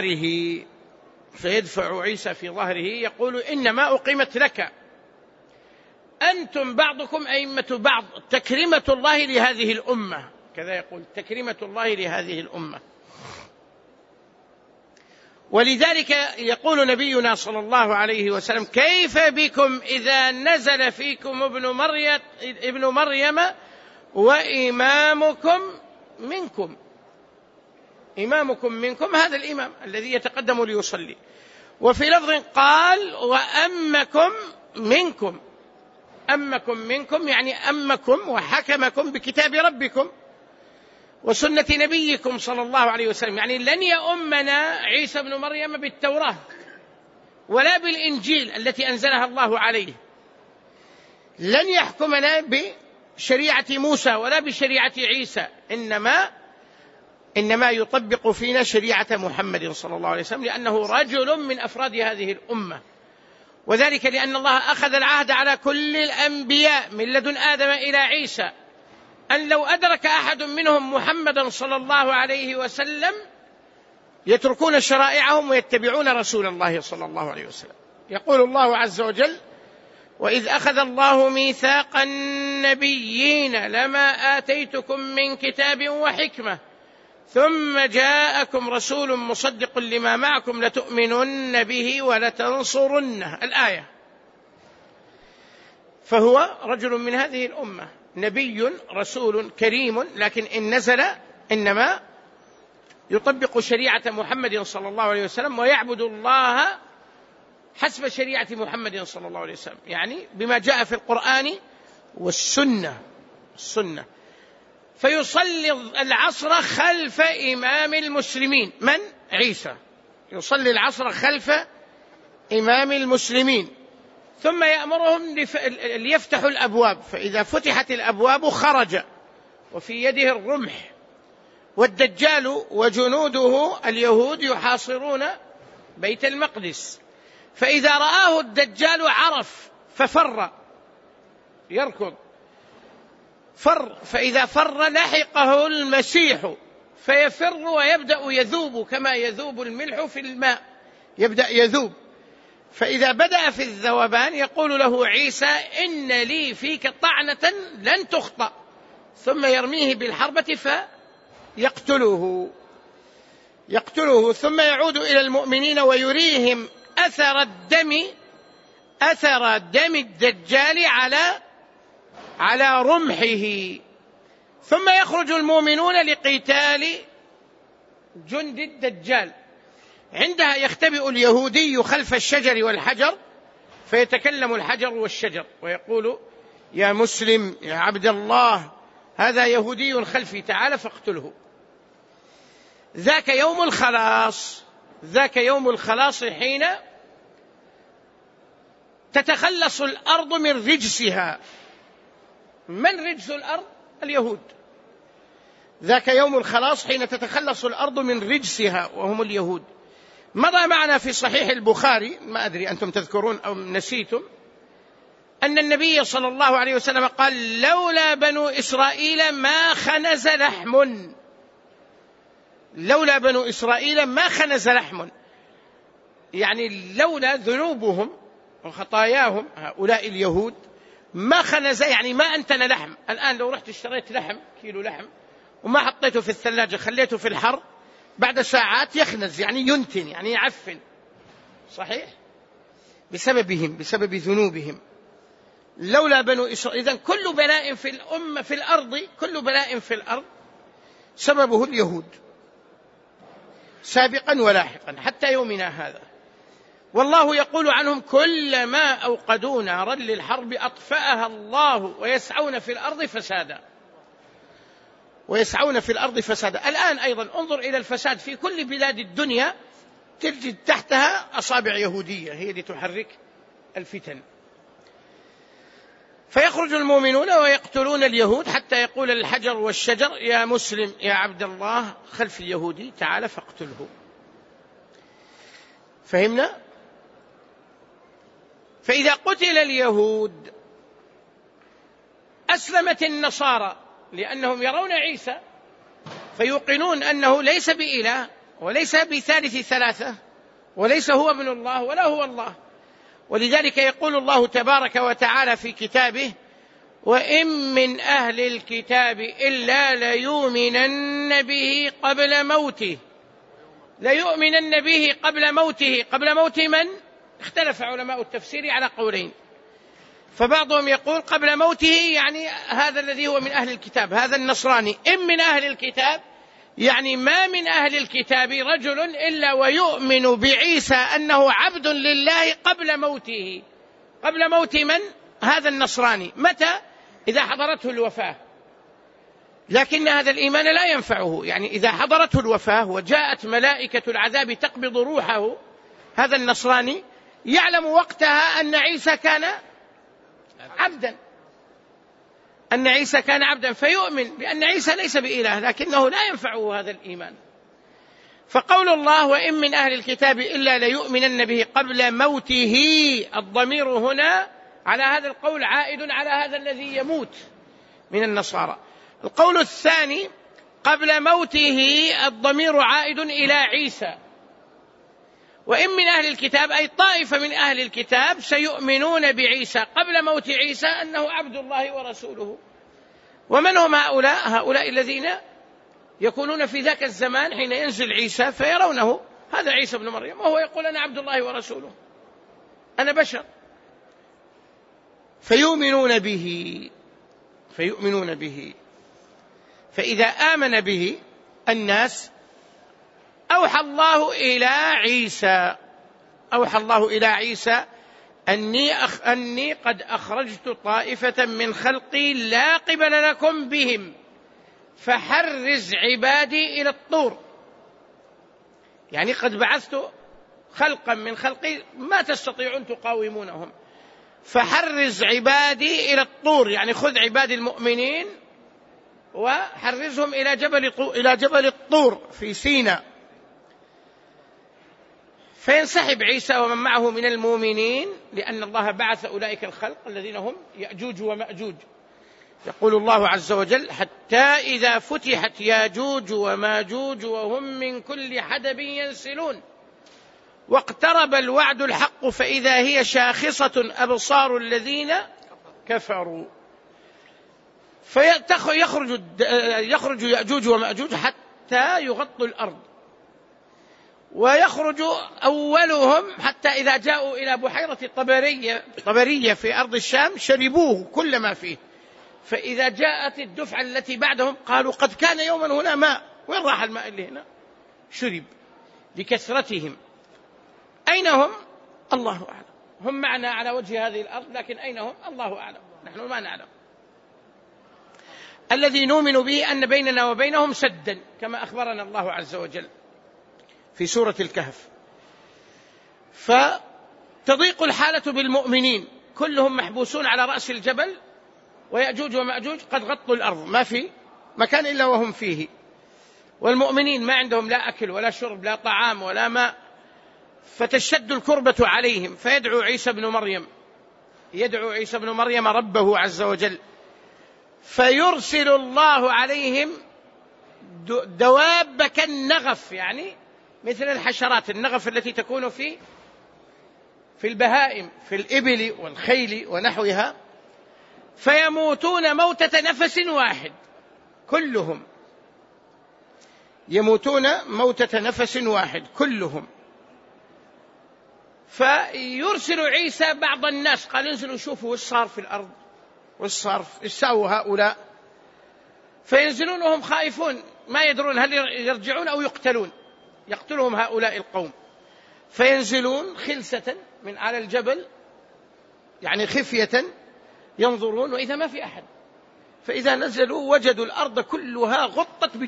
في ظهره يقول: إنما أقيمت لك، أنتم بعضكم أئمة بعض، تكريمة الله لهذه الأمة، كذا يقول: تكريمة الله لهذه الأمة. ولذلك يقول نبينا صلى الله عليه وسلم: كيف بكم إذا نزل فيكم ابن مريم وإمامكم منكم. إمامكم منكم، هذا الإمام الذي يتقدم ليصلي. وفي لفظ قال: وأمكم منكم. أمكم منكم يعني أمكم وحكمكم بكتاب ربكم. وسنة نبيكم صلى الله عليه وسلم. يعني لن يؤمنا عيسى بن مريم بالتوراة ولا بالإنجيل التي أنزلها الله عليه، لن يحكمنا بشريعة موسى ولا بشريعة عيسى، إنما يطبق فينا شريعة محمد صلى الله عليه وسلم، لأنه رجل من أفراد هذه الأمة. وذلك لأن الله أخذ العهد على كل الأنبياء من لدن آدم إلى عيسى أن لو أدرك أحد منهم محمدا صلى الله عليه وسلم يتركون شرائعهم ويتبعون رسول الله صلى الله عليه وسلم. يقول الله عز وجل: وإذ أخذ الله ميثاق النبيين لما آتيتكم من كتاب وحكمة ثم جاءكم رسول مصدق لما معكم لتؤمنن به ولتنصرنه. الآية. فهو رجل من هذه الأمة، نبي رسول كريم، لكن إن نزل إنما يطبق شريعة محمد صلى الله عليه وسلم ويعبد الله حسب شريعة محمد صلى الله عليه وسلم، يعني بما جاء في القرآن والسنة. فيصلي العصر خلف إمام المسلمين. من؟ عيسى. يصلي العصر خلف إمام المسلمين، ثم يأمرهم ليفتحوا الأبواب، فإذا فتحت الأبواب خرج وفي يده الرمح، والدجال وجنوده اليهود يحاصرون بيت المقدس، فإذا رآه الدجال عرف ففر، يركض فإذا فر لحقه المسيح فيفر ويبدأ يذوب كما يذوب الملح في الماء، يبدأ يذوب. فإذا بدأ في الذوبان يقول له عيسى: إن لي فيك طعنة لن تخطأ، ثم يرميه بالحربة فيقتله، ثم يعود إلى المؤمنين ويريهم أثر دم الدجال على رمحه، ثم يخرج المؤمنون لقتال جند الدجال. عندها يختبئ اليهودي خلف الشجر والحجر، فيتكلم الحجر والشجر ويقول: يا مسلم يا عبد الله، هذا يهودي خلفي، تعال فاقتله. ذاك يوم الخلاص حين تتخلص الأرض من رجسها. من رجس الأرض؟ اليهود. ذاك يوم الخلاص حين تتخلص الأرض من رجسها وهم اليهود. مضى معنا في صحيح البخاري، ما أدري أنتم تذكرون أو نسيتم، أن النبي صلى الله عليه وسلم قال: لولا بنو إسرائيل ما خنز لحم. لولا بنو إسرائيل ما خنز لحم، يعني لولا ذنوبهم وخطاياهم هؤلاء اليهود ما خنز، يعني ما أنتن لحم. الآن لو رحت اشتريت كيلو لحم وما حطيته في الثلاجة خليته في الحر، بعد ساعات يخنز، يعني ينتن، يعني يعفن. صحيح؟ بسبب ذنوبهم. لولا بنو إسرائيل. إذن كل بلاء في الأمة في الأرض، كل بلاء في الأرض سببه اليهود سابقا ولاحقا حتى يومنا هذا. والله يقول عنهم: كلما أوقدوا نارا للحرب أطفأها الله ويسعون في الأرض فسادا. الآن أيضا انظر إلى الفساد في كل بلاد الدنيا، تجد تحتها أصابع يهودية هي اللي تحرك الفتن. فيخرج المؤمنون ويقتلون اليهود حتى يقول الحجر والشجر: يا مسلم يا عبد الله، خلف اليهودي، تعال فاقتله. فهمنا؟ فإذا قتل اليهود أسلمت النصارى، لأنهم يرون عيسى فيوقنون أنه ليس بإله وليس بثالث ثلاثة، وليس هو ابن الله ولا هو الله. ولذلك يقول الله تبارك وتعالى في كتابه: وإن من أهل الكتاب إلا ليؤمنن به قبل موته. ليؤمنن به قبل موته. قبل موت من؟ اختلف علماء التفسير على قولين، فبعضهم يقول قبل موته يعني هذا الذي هو من أهل الكتاب، هذا النصراني. إن من أهل الكتاب يعني ما من أهل الكتاب رجل إلا ويؤمن بعيسى أنه عبد لله قبل موته. قبل موت من؟ هذا النصراني. متى؟ إذا حضرته الوفاة. لكن هذا الإيمان لا ينفعه، يعني إذا حضرته الوفاة وجاءت ملائكة العذاب تقبض روحه، هذا النصراني يعلم وقتها أن عيسى كان عبدا، أن عيسى كان عبدا، فيؤمن بأن عيسى ليس بإله، لكنه لا ينفعه هذا الإيمان. فقول الله وإن من أهل الكتاب إلا ليؤمنن به قبل موته، الضمير هنا على هذا القول عائد على هذا الذي يموت من النصارى. القول الثاني قبل موته، الضمير عائد إلى عيسى. وإن من أهل الكتاب أي طائفة من أهل الكتاب سيؤمنون بعيسى قبل موت عيسى أنه عبد الله ورسوله. ومن هم هؤلاء؟ هؤلاء الذين يكونون في ذاك الزمان حين ينزل عيسى فيرونه هذا عيسى بن مريم، وهو يقول أنا عبد الله ورسوله، أنا بشر، فيؤمنون به. فإذا آمن به الناس أوحى الله إلى عيسى أني قد أخرجت طائفة من خلقي لا قبل لكم بهم فحرز عبادي إلى الطور. يعني قد بعثت خلقا من خلقي ما تستطيعون تقاومونهم، فحرز عبادي إلى الطور، يعني خذ عبادي المؤمنين وحرزهم إلى جبل الطور في سيناء. فينسحب عيسى ومن معه من المؤمنين، لأن الله بعث أولئك الخلق الذين هم يأجوج ومأجوج. يقول الله عز وجل حتى إذا فتحت ياجوج وماجوج وهم من كل حدب ينسلون واقترب الوعد الحق فإذا هي شاخصة أبصار الذين كفروا. يخرج يأجوج ومأجوج حتى يغطوا الأرض، ويخرج أولهم حتى إذا جاءوا إلى بحيرة طبرية في أرض الشام شربوه كل ما فيه، فإذا جاءت الدفعة التي بعدهم قالوا قد كان يوما هنا ماء، وين راح الماء اللي هنا؟ شرب لكثرتهم. أين هم؟ الله أعلم. هم معنا على وجه هذه الأرض، لكن أين هم؟ الله أعلم، نحن ما نعلم. الذي نؤمن به أن بيننا وبينهم سدا كما أخبرنا الله عز وجل في سورة الكهف. فتضيق الحالة بالمؤمنين، كلهم محبوسون على رأس الجبل، ويأجوج ومأجوج قد غطوا الأرض، ما في مكان إلا وهم فيه، والمؤمنين ما عندهم لا أكل ولا شرب لا طعام ولا ماء، فتشتد الكربة عليهم. فيدعو عيسى بن مريم ربه عز وجل، فيرسل الله عليهم دواب كالنغف، يعني مثل الحشرات، النغف التي تكون في البهائم، في الإبل والخيل ونحوها، فيموتون موتة نفس واحد، كلهم يموتون موتة نفس واحد كلهم. فيرسل عيسى بعض الناس، قال انزلوا شوفوا وش صار في الأرض، وش ساووا هؤلاء. فينزلون وهم خائفون ما يدرون هل يرجعون أو يقتلون، يقتلهم هؤلاء القوم. فينزلون خلسة من على الجبل، يعني خفية ينظرون، وإذا ما في أحد، فإذا نزلوا وجدوا الأرض كلها غطت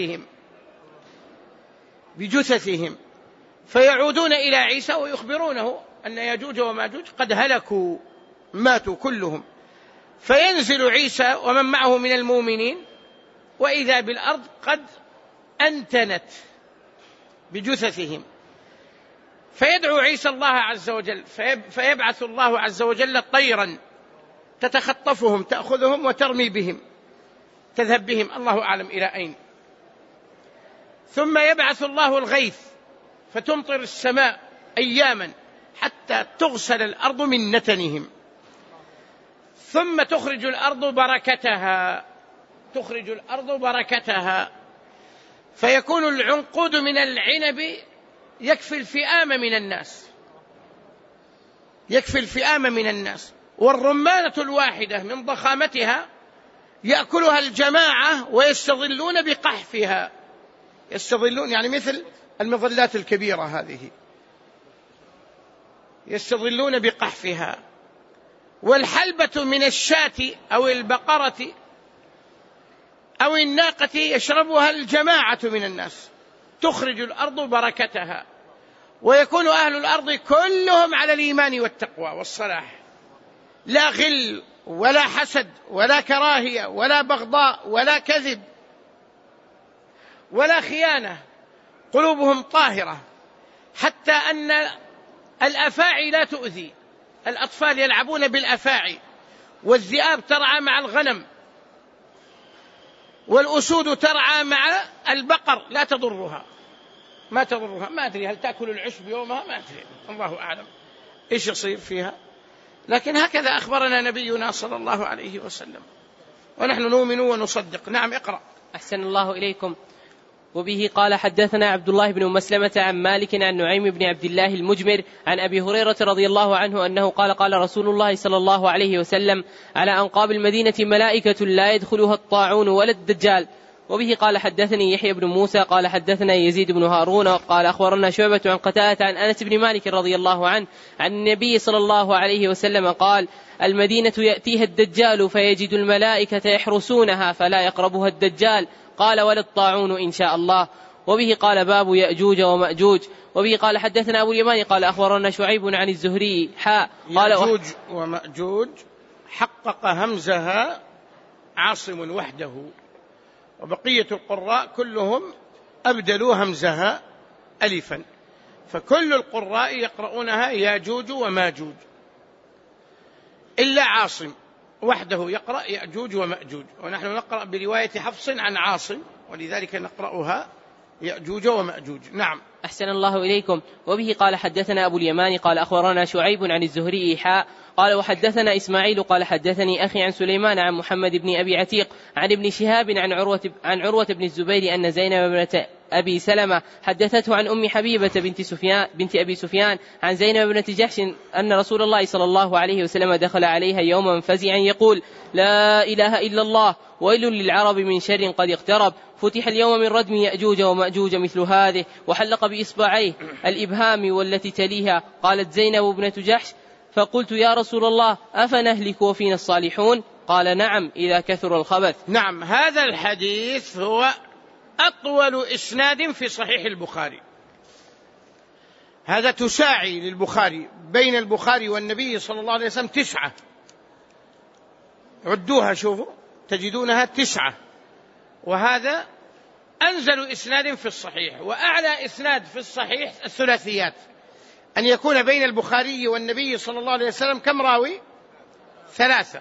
بجثثهم. فيعودون إلى عيسى ويخبرونه أن ياجوج وماجوج قد هلكوا، ماتوا كلهم. فينزل عيسى ومن معه من المؤمنين، وإذا بالأرض قد أنتنت بجثثهم. فيدعو عيسى الله عز وجل، فيبعث الله عز وجل طيرا تتخطفهم تأخذهم وترمي بهم، تذهب بهم الله أعلم إلى أين. ثم يبعث الله الغيث فتمطر السماء أياما حتى تغسل الأرض من نتنهم، ثم تخرج الأرض بركتها، فيكون العنقود من العنب يكفي الفئام من الناس، والرمانة الواحدة من ضخامتها يأكلها الجماعة ويستظلون بقحفها، يستظلون يعني مثل المظلات الكبيرة هذه، يستظلون بقحفها. والحلبة من الشاة أو البقرة أو الناقة يشربها الجماعة من الناس، تخرج الأرض بركتها، ويكون أهل الأرض كلهم على الإيمان والتقوى والصلاح، لا غل ولا حسد ولا كراهية ولا بغضاء ولا كذب ولا خيانة، قلوبهم طاهرة، حتى أن الأفاعي لا تؤذي، الأطفال يلعبون بالأفاعي، والذئاب ترعى مع الغنم، والأسود ترعى مع البقر، لا تضرها، ما تضرها، ما أدري هل تأكل العشب يومها، ما أدري، الله أعلم إيش يصير فيها، لكن هكذا أخبرنا نبينا صلى الله عليه وسلم، ونحن نؤمن ونصدق. نعم، اقرأ. أحسن الله إليكم. وبه قال حدثنا عبد الله بن مسلمة عن مالك عن نعيم بن عبد الله المجمر عن أبي هريرة رضي الله عنه أنه قال قال رسول الله صلى الله عليه وسلم: على أنقاب المدينة ملائكة لا يدخلها الطاعون ولا الدجال. وبه قال حدثني يحيى بن موسى قال حدثنا يزيد بن هارون قال أخبرنا شعبة عن قتادة عن أنس بن مالك رضي الله عنه عن النبي صلى الله عليه وسلم قال: المدينة يأتيها الدجال فيجد الملائكة يحرسونها فلا يقربها الدجال، قال: ولا الطاعون إن شاء الله. وبه قال باب يأجوج ومأجوج. وبه قال حدثنا أبو اليمان قال أخبرنا شعيب عن الزهري قال يأجوج ومأجوج حقق همزها عاصم وحده، وبقية القراء كلهم أبدلوا همزها ألفا، فكل القراء يقرؤونها ياجوج وماجوج، إلا عاصم وحده يقرأ يأجوج ومأجوج، ونحن نقرأ برواية حفص عن عاصم، ولذلك نقرأها يأجوج ومأجوج. نعم. أحسن الله إليكم. وبه قال حدثنا أبو اليمان قال أخبرنا شعيب عن الزهري قال وحدثنا إسماعيل قال حدثني أخي عن سليمان عن محمد بن أبي عتيق عن ابن شهاب عن عروة بن الزبير أن زينب بنت أبي سلمة حدثته عن أم حبيبة بنت أبي سفيان عن زينب بنت جحش أن رسول الله صلى الله عليه وسلم دخل عليها يوما فزعا يقول: لا إله إلا الله، ويل للعرب من شر قد اقترب، فتح اليوم من ردم يأجوج ومأجوج مثل هذه، وحلق بإصبعيه الإبهام والتي تليها. قالت زينب بنت جحش: فقلت: يا رسول الله، أفنهلك وفينا الصالحون؟ قال: نعم، إذا كثر الخبث. نعم، هذا الحديث هو أطول إسناد في صحيح البخاري، هذا تساعي للبخاري، بين البخاري والنبي صلى الله عليه وسلم 9، عدوها شوفوا تجدونها 9، وهذا أنزل إسناد في الصحيح، وأعلى إسناد في الصحيح الثلاثيات، أن يكون بين البخاري والنبي صلى الله عليه وسلم كم راوي؟ 3،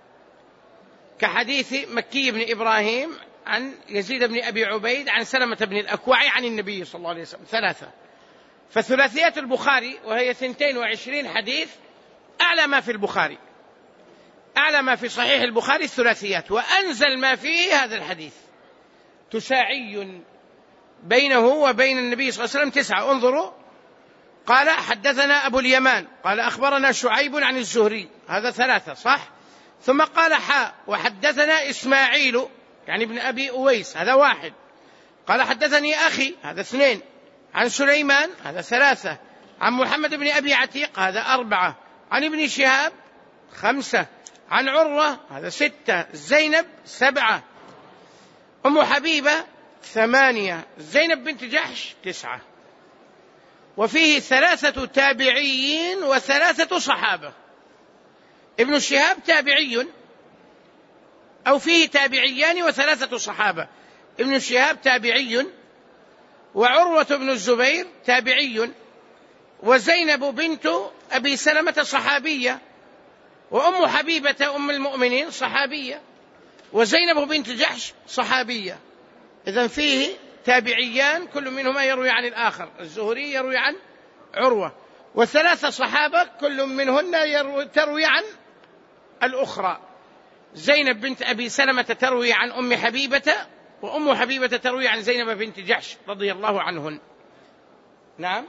كحديث مكي بن إبراهيم عن يزيد بن أبي عبيد عن سلمة بن الأكوع عن النبي صلى الله عليه وسلم 3، فثلاثيات البخاري وهي 22 حديث أعلى ما في البخاري، أعلى ما في صحيح البخاري الثلاثيات، وأنزل ما فيه هذا الحديث، تساعي بينه وبين النبي صلى الله عليه وسلم 9. انظروا، قال حدثنا أبو اليمان قال أخبرنا شعيب عن الزهري، هذا 3 صح، ثم قال وحدثنا إسماعيل يعني ابن أبي أويس، هذا 1، قال حدثني أخي، هذا 2، عن سليمان، هذا 3، عن محمد بن أبي عتيق، هذا 4، عن ابن شهاب 5، عن عروة، هذا 6، زينب 7، أم حبيبة 8، زينب بنت جحش 9، وفيه 3 تابعيين و3 صحابة. ابن شهاب تابعي، أو فيه تابعيان و3 صحابة، ابن شهاب تابعي، وعروة بن الزبير تابعي، وزينب بنت أبي سلمة صحابية، وأم حبيبة أم المؤمنين صحابية، وزينب بنت جحش صحابية. إذن فيه تابعيان كل منهما يروي عن الآخر، الزهري يروي عن عروة، و3 صحابة كل منهن تروي عن الأخرى، زينب بنت أبي سلمة تروي عن أم حبيبة، وأم حبيبة تروي عن زينب بنت جحش رضي الله عنهن. نعم،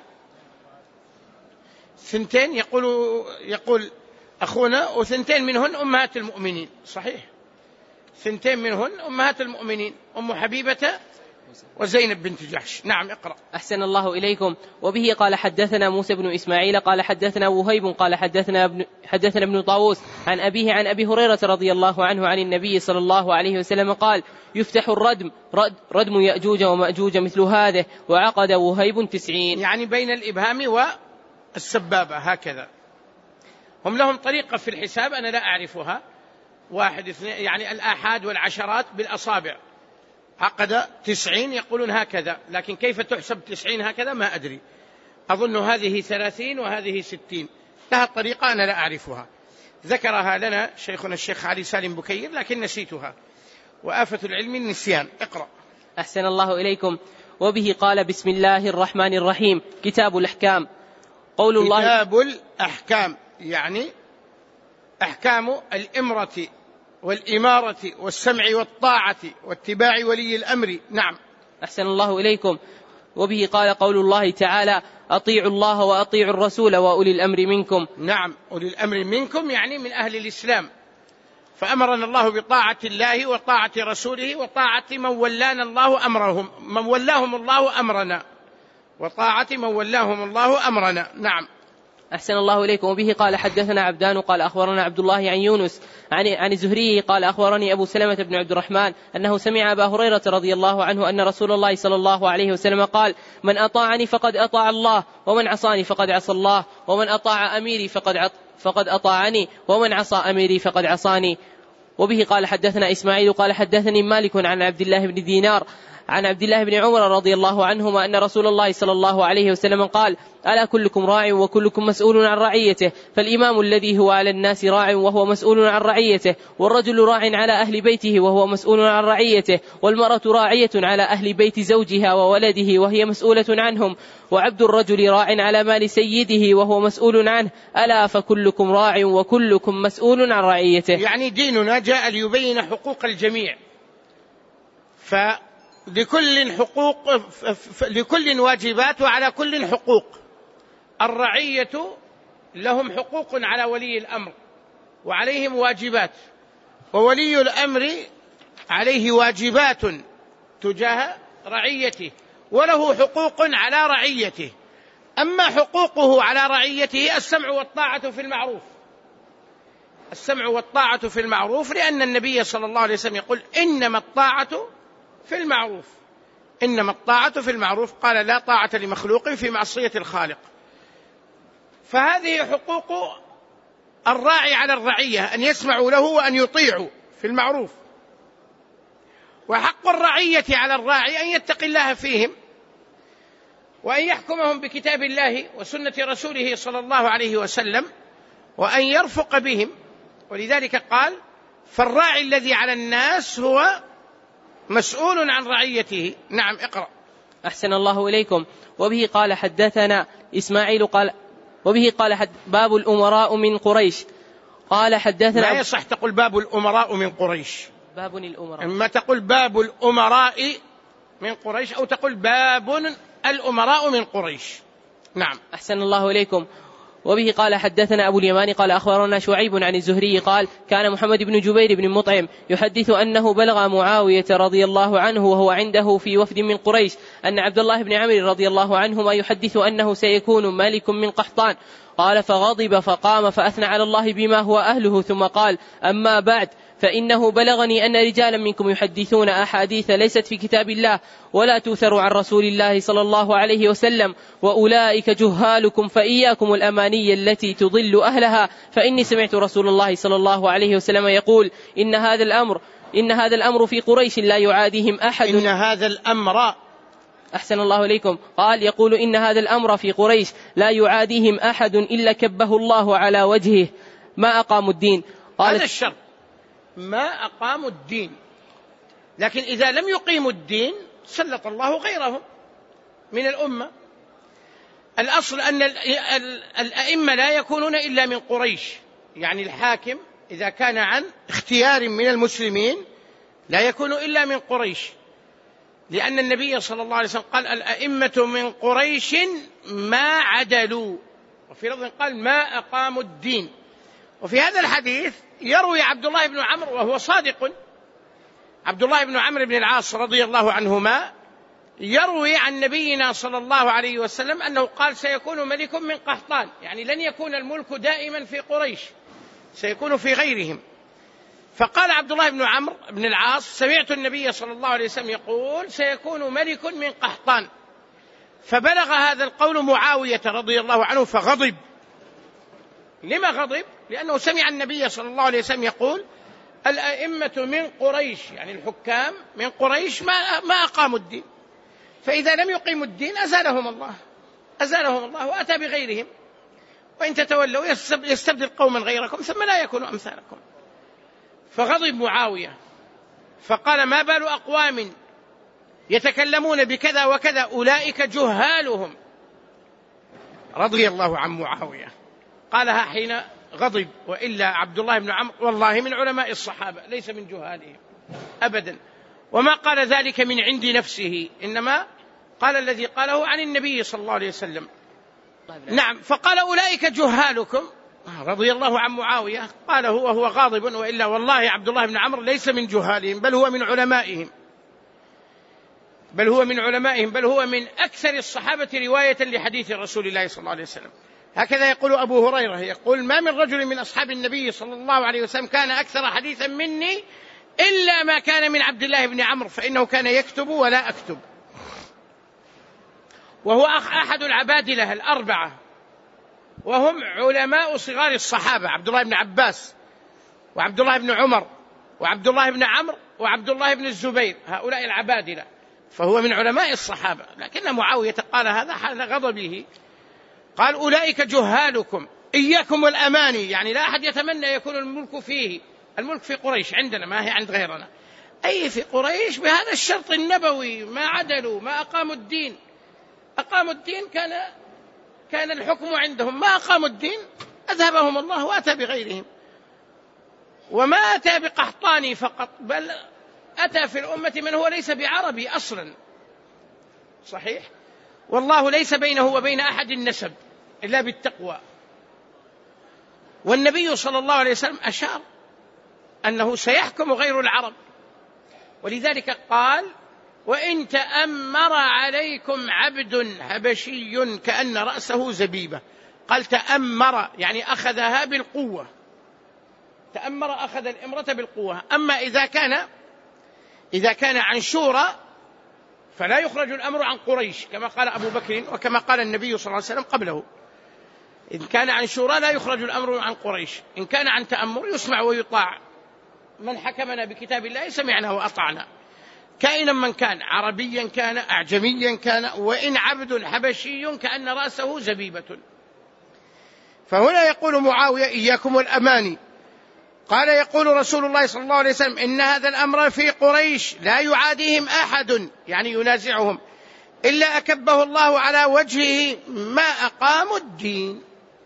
2 يقول أخونا، و2 منهن أمهات المؤمنين، صحيح، 2 منهن أمهات المؤمنين، أم حبيبة وزينب بنت جحش. نعم اقرأ. أحسن الله إليكم. وبه قال حدثنا موسى بن إسماعيل قال حدثنا وهيب قال حدثنا ابن طاووس عن أبيه عن أبي هريرة رضي الله عنه عن النبي صلى الله عليه وسلم قال يفتح الردم ردم يأجوج ومأجوج مثل هذا وعقد وهيب 90. يعني بين الإبهام والسبابة هكذا. هم لهم طريقة في الحساب أنا لا أعرفها، 1 2 يعني الآحاد والعشرات بالأصابع، عقد 90 يقولون هكذا، لكن كيف تحسب 90 هكذا ما أدري، أظن هذه 30 وهذه 60، لها طريقة أنا لا أعرفها، ذكرها لنا شيخنا الشيخ علي سالم بكير لكن نسيتها، وآفة العلم النسيان. اقرأ. أحسن الله إليكم. وبه قال بسم الله الرحمن الرحيم كتاب الأحكام. قول الله كتاب الأحكام يعني أحكام الإمرة والإمارة والسمع والطاعة واتباع ولي الأمر. نعم. أحسن الله إليكم. وبه قال قول الله تعالى أطيعوا الله وأطيعوا الرسول وأولي الأمر منكم. نعم، أولي الأمر منكم يعني من أهل الإسلام، فأمرنا الله بطاعة الله وطاعة رسوله وطاعة من ولانا الله أمرهم، من ولاهم الله أمرنا، وطاعة من ولاهم الله أمرنا. نعم. أحسن الله إليكم. وبه قال حدثنا عبدان قال أخبرنا عبد الله عن يونس عن الزهري قال أخبرني أبو سلمة بن عبد الرحمن أنه سمع أبا هريرة رضي الله عنه أن رسول الله صلى الله عليه وسلم قال من أطاعني فقد أطاع الله ومن عصاني فقد عصى الله ومن أطاع أميري فقد أطاعني ومن عصى أميري فقد عصاني. وبه قال حدثنا إسماعيل قال حدثني مالك عن عبد الله بن دينار عن عبد الله بن عمر رضي الله عنهما أن رسول الله صلى الله عليه وسلم قال ألا كلكم راع وكلكم مسؤول عن رعيته، فالإمام الذي هو على الناس راع وهو مسؤول عن رعيته، والرجل راع على أهل بيته وهو مسؤول عن رعيته، والمرأة راعية على أهل بيت زوجها وولده وهي مسؤولة عنهم، وعبد الرجل راع على مال سيده وهو مسؤول عنه، ألا فكلكم راع وكلكم مسؤول عن رعيته. يعني ديننا جاء ليبين حقوق الجميع، لكل حقوق، لكل واجبات وعلى كل حقوق. الرعية لهم حقوق على ولي الأمر وعليهم واجبات، وولي الأمر عليه واجبات تجاه رعيته وله حقوق على رعيته. أما حقوقه على رعيته السمع والطاعة في المعروف، السمع والطاعة في المعروف، لأن النبي صلى الله عليه وسلم يقول إنما الطاعة في المعروف، إنما الطاعة في المعروف، قال لا طاعة لمخلوق في معصية الخالق. فهذه حقوق الراعي على الرعية، أن يسمعوا له وأن يطيعوا في المعروف. وحق الرعية على الراعي أن يتقي الله فيهم وأن يحكمهم بكتاب الله وسنة رسوله صلى الله عليه وسلم وأن يرفق بهم. ولذلك قال فالراعي الذي على الناس هو مسؤول عن رعيته. نعم اقرأ. أحسن الله إليكم. وبه قال حدثنا إسماعيل قال وبه قال باب الأمراء من قريش قال حدثنا. لا يصح تقول باب الأمراء من قريش، باب الأمراء، إما تقول باب الأمراء من قريش أو تقول باب الأمراء من قريش. نعم. أحسن الله إليكم. وبه قال حدثنا أبو اليمان قال أخبرنا شعيب عن الزهري قال كان محمد بن جبير بن مطعم يحدث أنه بلغ معاوية رضي الله عنه وهو عنده في وفد من قريش أن عبد الله بن عمرو رضي الله عنهما يحدث أنه سيكون مالك من قحطان. قال فغضب فقام فأثنى على الله بما هو أهله ثم قال أما بعد فإنه بلغني أن رجالا منكم يحدثون أحاديث ليست في كتاب الله ولا توثر عن رسول الله صلى الله عليه وسلم، وأولئك جهالكم، فإياكم الأماني التي تضل أهلها، فإني سمعت رسول الله صلى الله عليه وسلم يقول إن هذا الأمر في قريش لا يعاديهم أحد. إن هذا الأمر، أحسن الله إليكم، قال يقول إن هذا الأمر في قريش لا يعاديهم أحد إلا كبه الله على وجهه ما أقاموا الدين. هذا الشرط، ما أقاموا الدين، لكن إذا لم يقيموا الدين سلط الله غيرهم من الأمة. الأصل أن الأئمة لا يكونون إلا من قريش، يعني الحاكم إذا كان عن اختيار من المسلمين لا يكون إلا من قريش، لأن النبي صلى الله عليه وسلم قال الأئمة من قريش ما عدلوا، وفي لفظ قال ما أقاموا الدين. وفي هذا الحديث يروي عبد الله بن عمرو وهو صادق، عبد الله بن عمرو بن العاص رضي الله عنهما يروي عن نبينا صلى الله عليه وسلم أنه قال سيكون ملك من قحطان، يعني لن يكون الملك دائما في قريش، سيكون في غيرهم. فقال عبد الله بن عمرو بن العاص سمعت النبي صلى الله عليه وسلم يقول سيكون ملك من قحطان. فبلغ هذا القول معاوية رضي الله عنه فغضب. لما غضب؟ لأنه سمع النبي صلى الله عليه وسلم يقول الأئمة من قريش، يعني الحكام من قريش ما أقاموا الدين، فإذا لم يقيموا الدين أزالهم الله وأتى بغيرهم، وإن تتولوا يستبدل قوما غيركم ثم لا يكونوا أمثالكم. فغضب معاوية فقال ما بال أقوام يتكلمون بكذا وكذا أولئك جهالهم، رضي الله عن معاوية. قالها حين غضب، وإلا عبد الله بن عمرو والله من علماء الصحابة ليس من جهالهم أبدا، وما قال ذلك من عند نفسه، إنما قال الذي قاله عن النبي صلى الله عليه وسلم. نعم. فقال أولئك جهالكم، رضي الله عن معاوية قاله وهو غاضب، وإلا والله عبد الله بن عمرو ليس من جهالهم، بل هو من علمائهم، بل هو من أكثر الصحابة رواية لحديث رسول الله صلى الله عليه وسلم. هكذا يقول أبو هريرة، يقول ما من رجل من أصحاب النبي صلى الله عليه وسلم كان أكثر حديثا مني إلا ما كان من عبد الله بن عمرو، فإنه كان يكتب ولا أكتب. وهو أحد العبادلة الأربعة، وهم علماء صغار الصحابة، عبد الله بن عباس وعبد الله بن عمر وعبد الله بن عمرو وعبد الله بن الزبير، هؤلاء العبادلة، فهو من علماء الصحابة. لكن معاوية قال هذا حال غضبه، قال أولئك جهالكم إياكم والأماني، يعني لا أحد يتمنى يكون الملك في قريش عندنا، ما هي عند غيرنا، أي في قريش بهذا الشرط النبوي، ما عدلوا، ما أقاموا الدين. كان الحكم عندهم، ما أقاموا الدين أذهبهم الله وأتى بغيرهم. وما أتى بقحطاني فقط، بل أتى في الأمة من هو ليس بعربي أصلا، صحيح، والله ليس بينه وبين أحد النسب إلا بالتقوى. والنبي صلى الله عليه وسلم أشار أنه سيحكم غير العرب، ولذلك قال وإن تأمر عليكم عبد حبشي كأن رأسه زبيبة. قال تأمر يعني أخذها بالقوة، تأمر أخذ الإمرة بالقوة. أما إذا كان عن شورى فلا يخرج الأمر عن قريش، كما قال أبو بكر وكما قال النبي صلى الله عليه وسلم قبله. إن كان عن شورى لا يخرج الأمر عن قريش، إن كان عن تأمر يسمع ويطاع. من حكمنا بكتاب الله سمعنا وأطعنا، كائنا من كان، عربيا كان أعجميا كان، وإن عبد حبشي كأن رأسه زبيبة. فهنا يقول معاوية إياكم والأماني. قال يقول رسول الله صلى الله عليه وسلم إن هذا الأمر في قريش لا يعاديهم أحد، يعني ينازعهم، إلا أكبه الله على وجهه ما أقاموا الدين.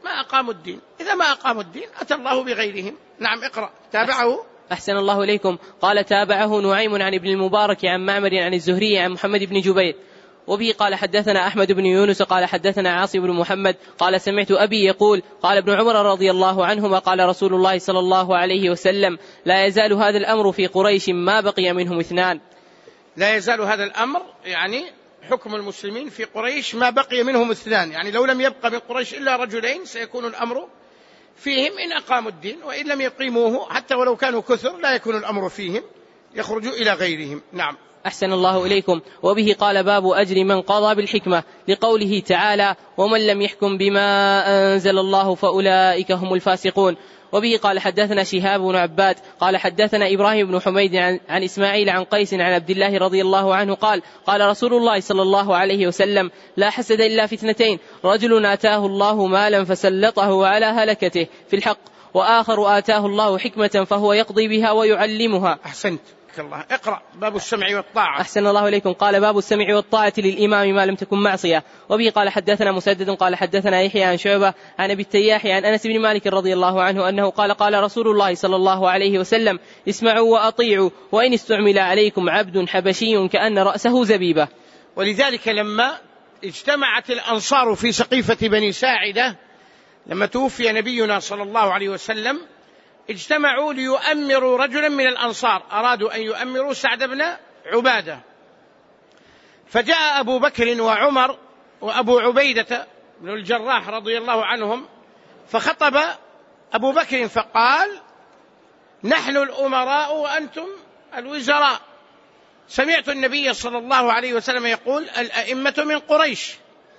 إذا ما أقاموا الدين أتى الله بغيرهم. نعم اقرأ. تابعه. أحسن الله إليكم. قال تابعه نعيم عن ابن المبارك عن معمر عن الزهري عن محمد بن جبير، وبه قال حدثنا أحمد بن يونس قال حدثنا عاصم بن محمد قال سمعت أبي يقول قال ابن عمر رضي الله عنهما قال رسول الله صلى الله عليه وسلم لا يزال هذا الأمر في قريش ما بقي منهم اثنان. لا يزال هذا الأمر يعني حكم المسلمين في قريش ما بقي منهم اثنان، يعني لو لم يبقى من قريش إلا رجلين سيكون الأمر فيهم إن أقاموا الدين، وإن لم يقيموه حتى ولو كانوا كثر لا يكون الأمر فيهم، يخرجوا إلى غيرهم. نعم. أحسن الله إليكم. وبه قال باب أجر من قضى بالحكمة، لقوله تعالى ومن لم يحكم بما أنزل الله فأولئك هم الفاسقون. وبه قال حدثنا شهاب بن عباد قال حدثنا إبراهيم بن حميد عن إسماعيل عن قيس عن عبد الله رضي الله عنه قال قال رسول الله صلى الله عليه وسلم لا حسد إلا في اثنتين، رجل آتاه الله مالا فسلطه على هلكته في الحق، وآخر آتاه الله حكمة فهو يقضي بها ويعلمها. أحسنت الله. اقرأ. باب السمع والطاعة. أحسن الله إليكم. قال باب السمع والطاعة للإمام ما لم تكن معصية. وبه قال حدثنا مسدد قال حدثنا يحيى عن شعبة عن أبي التياح عن أنس بن مالك رضي الله عنه أنه قال قال رسول الله صلى الله عليه وسلم اسمعوا وأطيعوا وإن استعمل عليكم عبد حبشي كأن رأسه زبيبة. ولذلك لما اجتمعت الأنصار في سقيفة بني ساعدة لما توفي نبينا صلى الله عليه وسلم اجتمعوا ليؤمروا رجلا من الأنصار، أرادوا أن يؤمروا سعد بن عبادة، فجاء أبو بكر وعمر وأبو عبيدة بن الجراح رضي الله عنهم، فخطب أبو بكر فقال: نحن الأمراء وأنتم الوزراء. سمعت النبي صلى الله عليه وسلم يقول: الأئمة من قريش،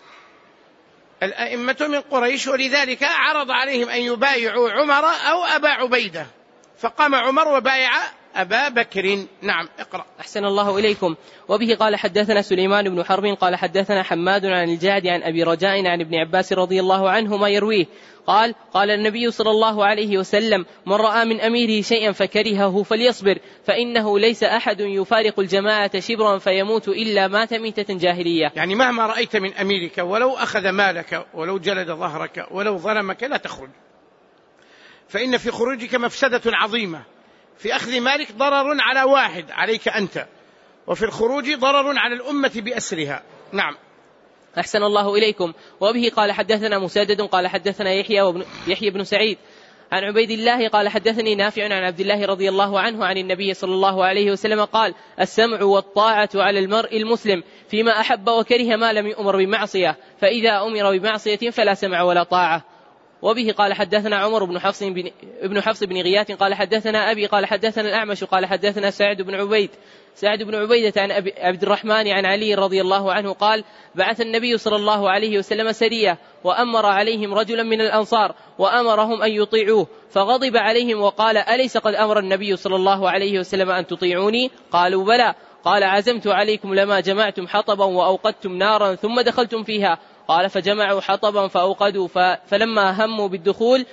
الأئمة من قريش، ولذلك عرض عليهم أن يبايعوا عمر أو أبا عبيدة، فقام عمر وبايع أبا بكر. نعم، اقرأ. أحسن الله إليكم. وبه قال حدثنا سليمان بن حرب قال حدثنا حماد عن الجعد عن أبي رجاء عن ابن عباس رضي الله عنهما يرويه قال: قال النبي صلى الله عليه وسلم: من رأى من أميره شيئا فكرهه فليصبر، فإنه ليس أحد يفارق الجماعة شبرا فيموت إلا مات ميتة جاهلية. يعني مهما رأيت من أميرك ولو أخذ مالك ولو جلد ظهرك ولو ظلمك لا تخرج، فإن في خروجك مفسدة عظيمة. في أخذ مالك ضرر على واحد عليك أنت، وفي الخروج ضرر على الأمة بأسرها. نعم. أحسن الله إليكم. وبه قال حدثنا مسدد قال حدثنا يحيى بن سعيد عن عبيد الله قال حدثني نافع عن عبد الله رضي الله عنه عن النبي صلى الله عليه وسلم قال: السمع والطاعة على المرء المسلم فيما أحب وكره ما لم يؤمر بمعصية، فإذا أمر بمعصية فلا سمع ولا طاعة. وبه قال حدثنا عمر بن حفص بن غياث قال حدثنا أبي قال حدثنا الأعمش قال حدثنا سعد بن عبيدة عن عبد الرحمن عن علي رضي الله عنه قال: بعث النبي صلى الله عليه وسلم سرية وأمر عليهم رجلا من الأنصار وأمرهم أن يطيعوه، فغضب عليهم وقال: أليس قد أمر النبي صلى الله عليه وسلم أن تطيعوني؟ قالوا: بلى. قال: عزمت عليكم لما جمعتم حطبا وأوقدتم نارا ثم دخلتم فيها. قال: فجمعوا حطبا فأوقدوا، فلما هموا بالدخول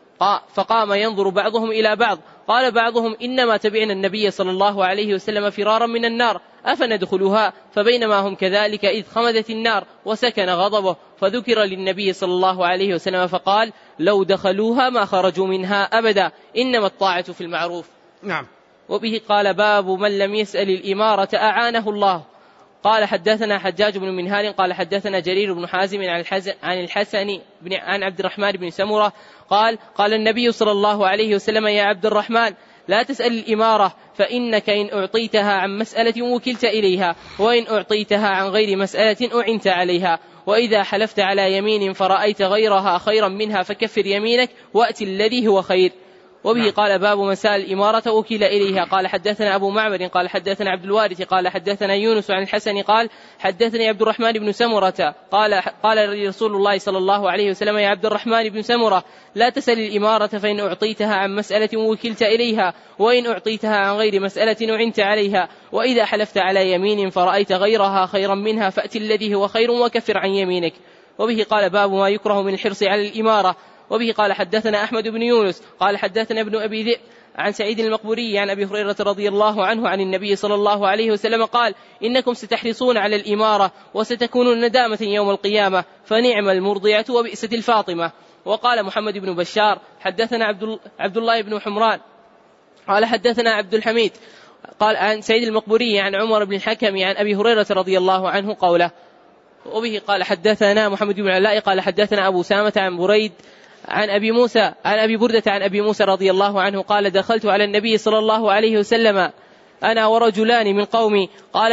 فقام ينظر بعضهم إلى بعض، قال بعضهم: إنما تبعنا النبي صلى الله عليه وسلم فرارا من النار أفندخلها؟ فبينما هم كذلك إذ خمدت النار وسكن غضبه، فذكر للنبي صلى الله عليه وسلم فقال: لو دخلوها ما خرجوا منها أبدا، إنما الطاعة في المعروف. نعم. وبه قال: باب من لم يسأل الإمارة أعانه الله. قال حدثنا حجاج بن منهال قال حدثنا جرير بن حازم عن الحسن عن عبد الرحمن بن سمرة قال: قال النبي صلى الله عليه وسلم: يا عبد الرحمن، لا تسأل الإمارة، فإنك إن أعطيتها عن مسألة وكلت إليها، وإن أعطيتها عن غير مسألة أعنت عليها، وإذا حلفت على يمين فرأيت غيرها خيرا منها فكفر يمينك وأتي الذي هو خير. وبه قال: باب من سأل الإمارة وكيل إليها. قال حدثنا أبو معمر قال حدثنا عبد الوارث قال حدثنا يونس عن الحسن قال: حدثني عبد الرحمن بن سمرة قال رسول الله صلى الله عليه وسلم: يا عبد الرحمن بن سمرة، لا تسأل الإمارة، فإن أعطيتها عن مسألة وكلت إليها، وإن أعطيتها عن غير مسألة أعنت عليها، وإذا حلفت على يمين فرأيت غيرها خيرا منها فأت الذي هو خير وكفر عن يمينك. وبه قال: باب ما يكره من الحرص على الإمارة. وبه قال حدثنا أحمد بن يونس قال حدثنا ابن أبي ذئب عن سعيد المقبوري عن أبي هريرة رضي الله عنه عن النبي صلى الله عليه وسلم قال: إنكم ستحرصون على الإمارة وستكونون ندامة يوم القيامة، فنعم المرضعة وبئست الفاطمة. وقال محمد بن بشار حدثنا عبد الله بن حمران قال حدثنا عبد الحميد قال عن سعيد المقبوري عن عمر بن الحكم عن أبي هريرة رضي الله عنه قوله. وبه قال حدثنا محمد بن علاء قال حدثنا أبو سامة عن بريد عن أبي بردة عن أبي موسى رضي الله عنه قال: دخلت على النبي صلى الله عليه وسلم أنا ورجلان من قومي،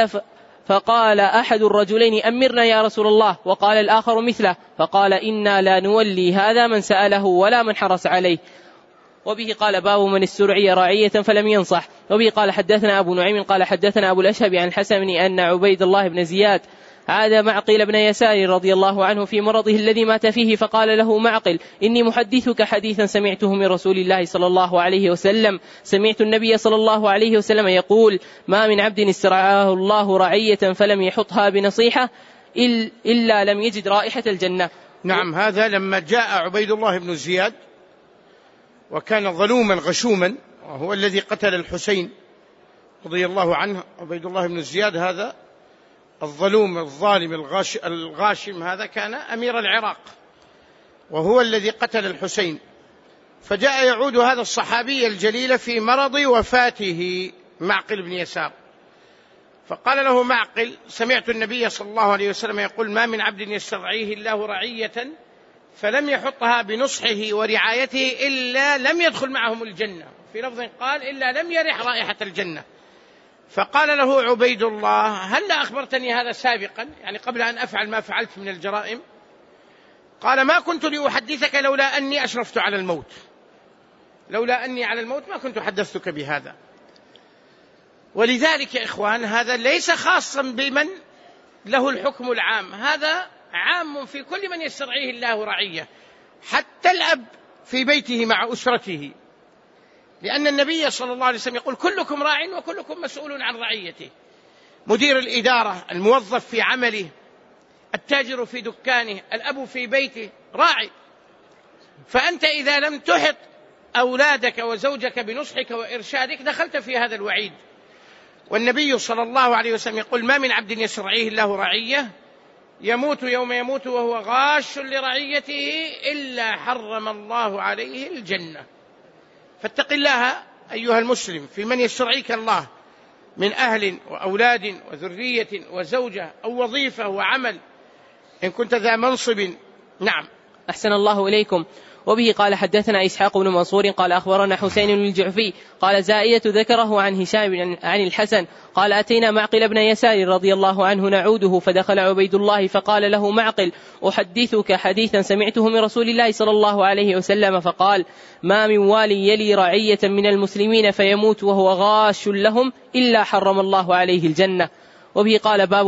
فقال أحد الرجلين: أمرنا يا رسول الله، وقال الآخر مثله، فقال: إنا لا نولي هذا من سأله ولا من حرص عليه. وبه قال: باب من استرعي راعية فلم ينصح. وبه قال حدثنا أبو نعيم قال حدثنا أبو الأشهب عن الحسن أن عبيد الله بن زياد عاد معقل بن يسار رضي الله عنه في مرضه الذي مات فيه، فقال له معقل: إني محدثك حديثا سمعته من رسول الله صلى الله عليه وسلم. سمعت النبي صلى الله عليه وسلم يقول: ما من عبد استرعاه الله رعية فلم يحطها بنصيحة إلا لم يجد رائحة الجنة. نعم. هذا لما جاء عبيد الله بن زياد وكان ظلوما غشوما، وهو الذي قتل الحسين رضي الله عنه. عبيد الله بن زياد هذا الظلوم الظالم الغاشم هذا كان أمير العراق، وهو الذي قتل الحسين. فجاء يعود هذا الصحابي الجليل في مرض وفاته معقل بن يسار، فقال له معقل: سمعت النبي صلى الله عليه وسلم يقول: ما من عبد يسترعيه الله رعية فلم يحطها بنصحه ورعايته إلا لم يدخل معهم الجنة. في لفظ قال: إلا لم يرح رائحة الجنة. فقال له عبيد الله: هل أخبرتني هذا سابقا، يعني قبل أن أفعل ما فعلت من الجرائم؟ قال: ما كنت لأحدثك لولا أني أشرفت على الموت، لولا أني على الموت ما كنت حدثتك بهذا. ولذلك يا إخوان هذا ليس خاصا بمن له الحكم العام، هذا عام في كل من يسترعيه الله رعية، حتى الأب في بيته مع أسرته، لأن النبي صلى الله عليه وسلم يقول: كلكم راع وكلكم مسؤول عن رعيته. مدير الإدارة، الموظف في عمله، التاجر في دكانه، الأب في بيته راعي. فأنت إذا لم تحط أولادك وزوجك بنصحك وإرشادك دخلت في هذا الوعيد. والنبي صلى الله عليه وسلم يقول: ما من عبد يسترعيه الله رعية يموت يوم يموت وهو غاش لرعيته إلا حرم الله عليه الجنة. فاتق الله أيها المسلم في من يسترعيك الله من أهل وأولاد وذرية وزوجة أو وظيفة وعمل، إن كنت ذا منصب. نعم. أحسن الله إليكم. وبه قال حدثنا إسحاق بن منصور قال أخبرنا حسين الجعفي قال زائدة ذكره عن هشام عن الحسن قال: أتينا معقل بن يسار رضي الله عنه نعوده، فدخل عبيد الله فقال له معقل: أحدثك حديثا سمعته من رسول الله صلى الله عليه وسلم، فقال: ما من والي يلي رعية من المسلمين فيموت وهو غاش لهم إلا حرم الله عليه الجنة. وبه قال: باب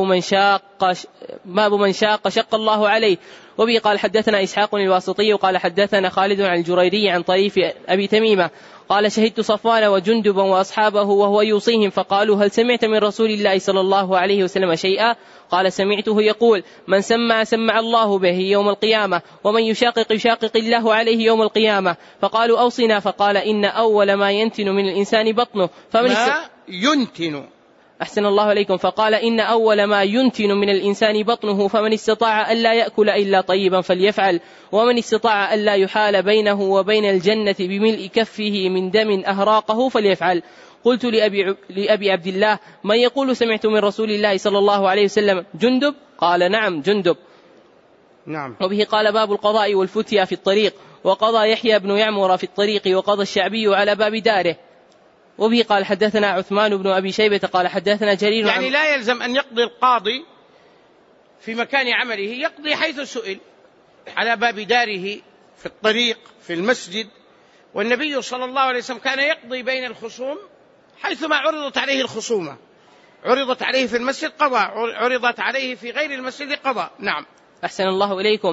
من شاق شق الله عليه. وبه قال حدثنا إسحاق الواسطي قال حدثنا خالد عن الجريري عن طريف أبي تميمة قال: شهدت صفوان وجندبا وأصحابه وهو يوصيهم، فقالوا: هل سمعت من رسول الله صلى الله عليه وسلم شيئا؟ قال: سمعته يقول: من سمع الله به يوم القيامة، ومن يشاقق الله عليه يوم القيامة. فقالوا: أوصنا. فقال: إن أول ما ينتن من الإنسان بطنه ما ينتن. أحسن الله عليكم. فقال: إن أول ما ينتن من الإنسان بطنه، فمن استطاع ألا يأكل إلا طيبا فليفعل، ومن استطاع ألا يحال بينه وبين الجنة بملء كفه من دم أهراقه فليفعل. قلت لأبي عبد الله: من يقول سمعت من رسول الله صلى الله عليه وسلم؟ جندب؟ قال: نعم جندب. نعم. وبه قال: باب القضاء والفتيا في الطريق. وقضى يحيى بن يعمر في الطريق، وقضى الشعبي على باب داره. وبه قال حدثنا عثمان بن أبي شيبة قال حدثنا جرير. يعني لا يلزم أن يقضي القاضي في مكان عمله، يقضي حيث سئل، على باب داره، في الطريق، في المسجد. والنبي صلى الله عليه وسلم كان يقضي بين الخصوم حيثما عرضت عليه الخصومة، عرضت عليه في المسجد قضى، عرضت عليه في غير المسجد قضى. نعم. أحسن الله إليكم.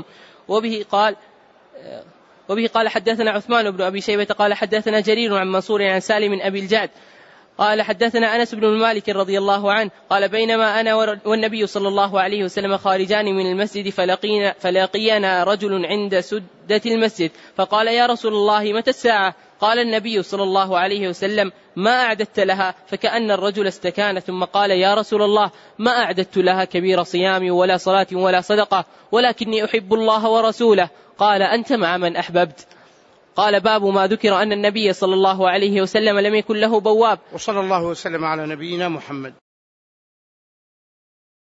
وبه قال حدثنا عثمان بن أبي شيبة قال حدثنا جرير عن منصور عن سالم أبي الجعد قال حدثنا أنس بن مالك رضي الله عنه قال: بينما أنا والنبي صلى الله عليه وسلم خارجان من المسجد فلقينا رجل عند سدة المسجد، فقال: يا رسول الله متى الساعة؟ قال النبي صلى الله عليه وسلم: ما أعددت لها؟ فكأن الرجل استكان ثم قال: يا رسول الله ما أعددت لها كبير صيام ولا صلاة ولا صدقة، ولكني أحب الله ورسوله. قال: أنت مع من أحببت. قال: باب ما ذكر أن النبي صلى الله عليه وسلم لم يكن له بواب. وصلى الله وسلم على نبينا محمد.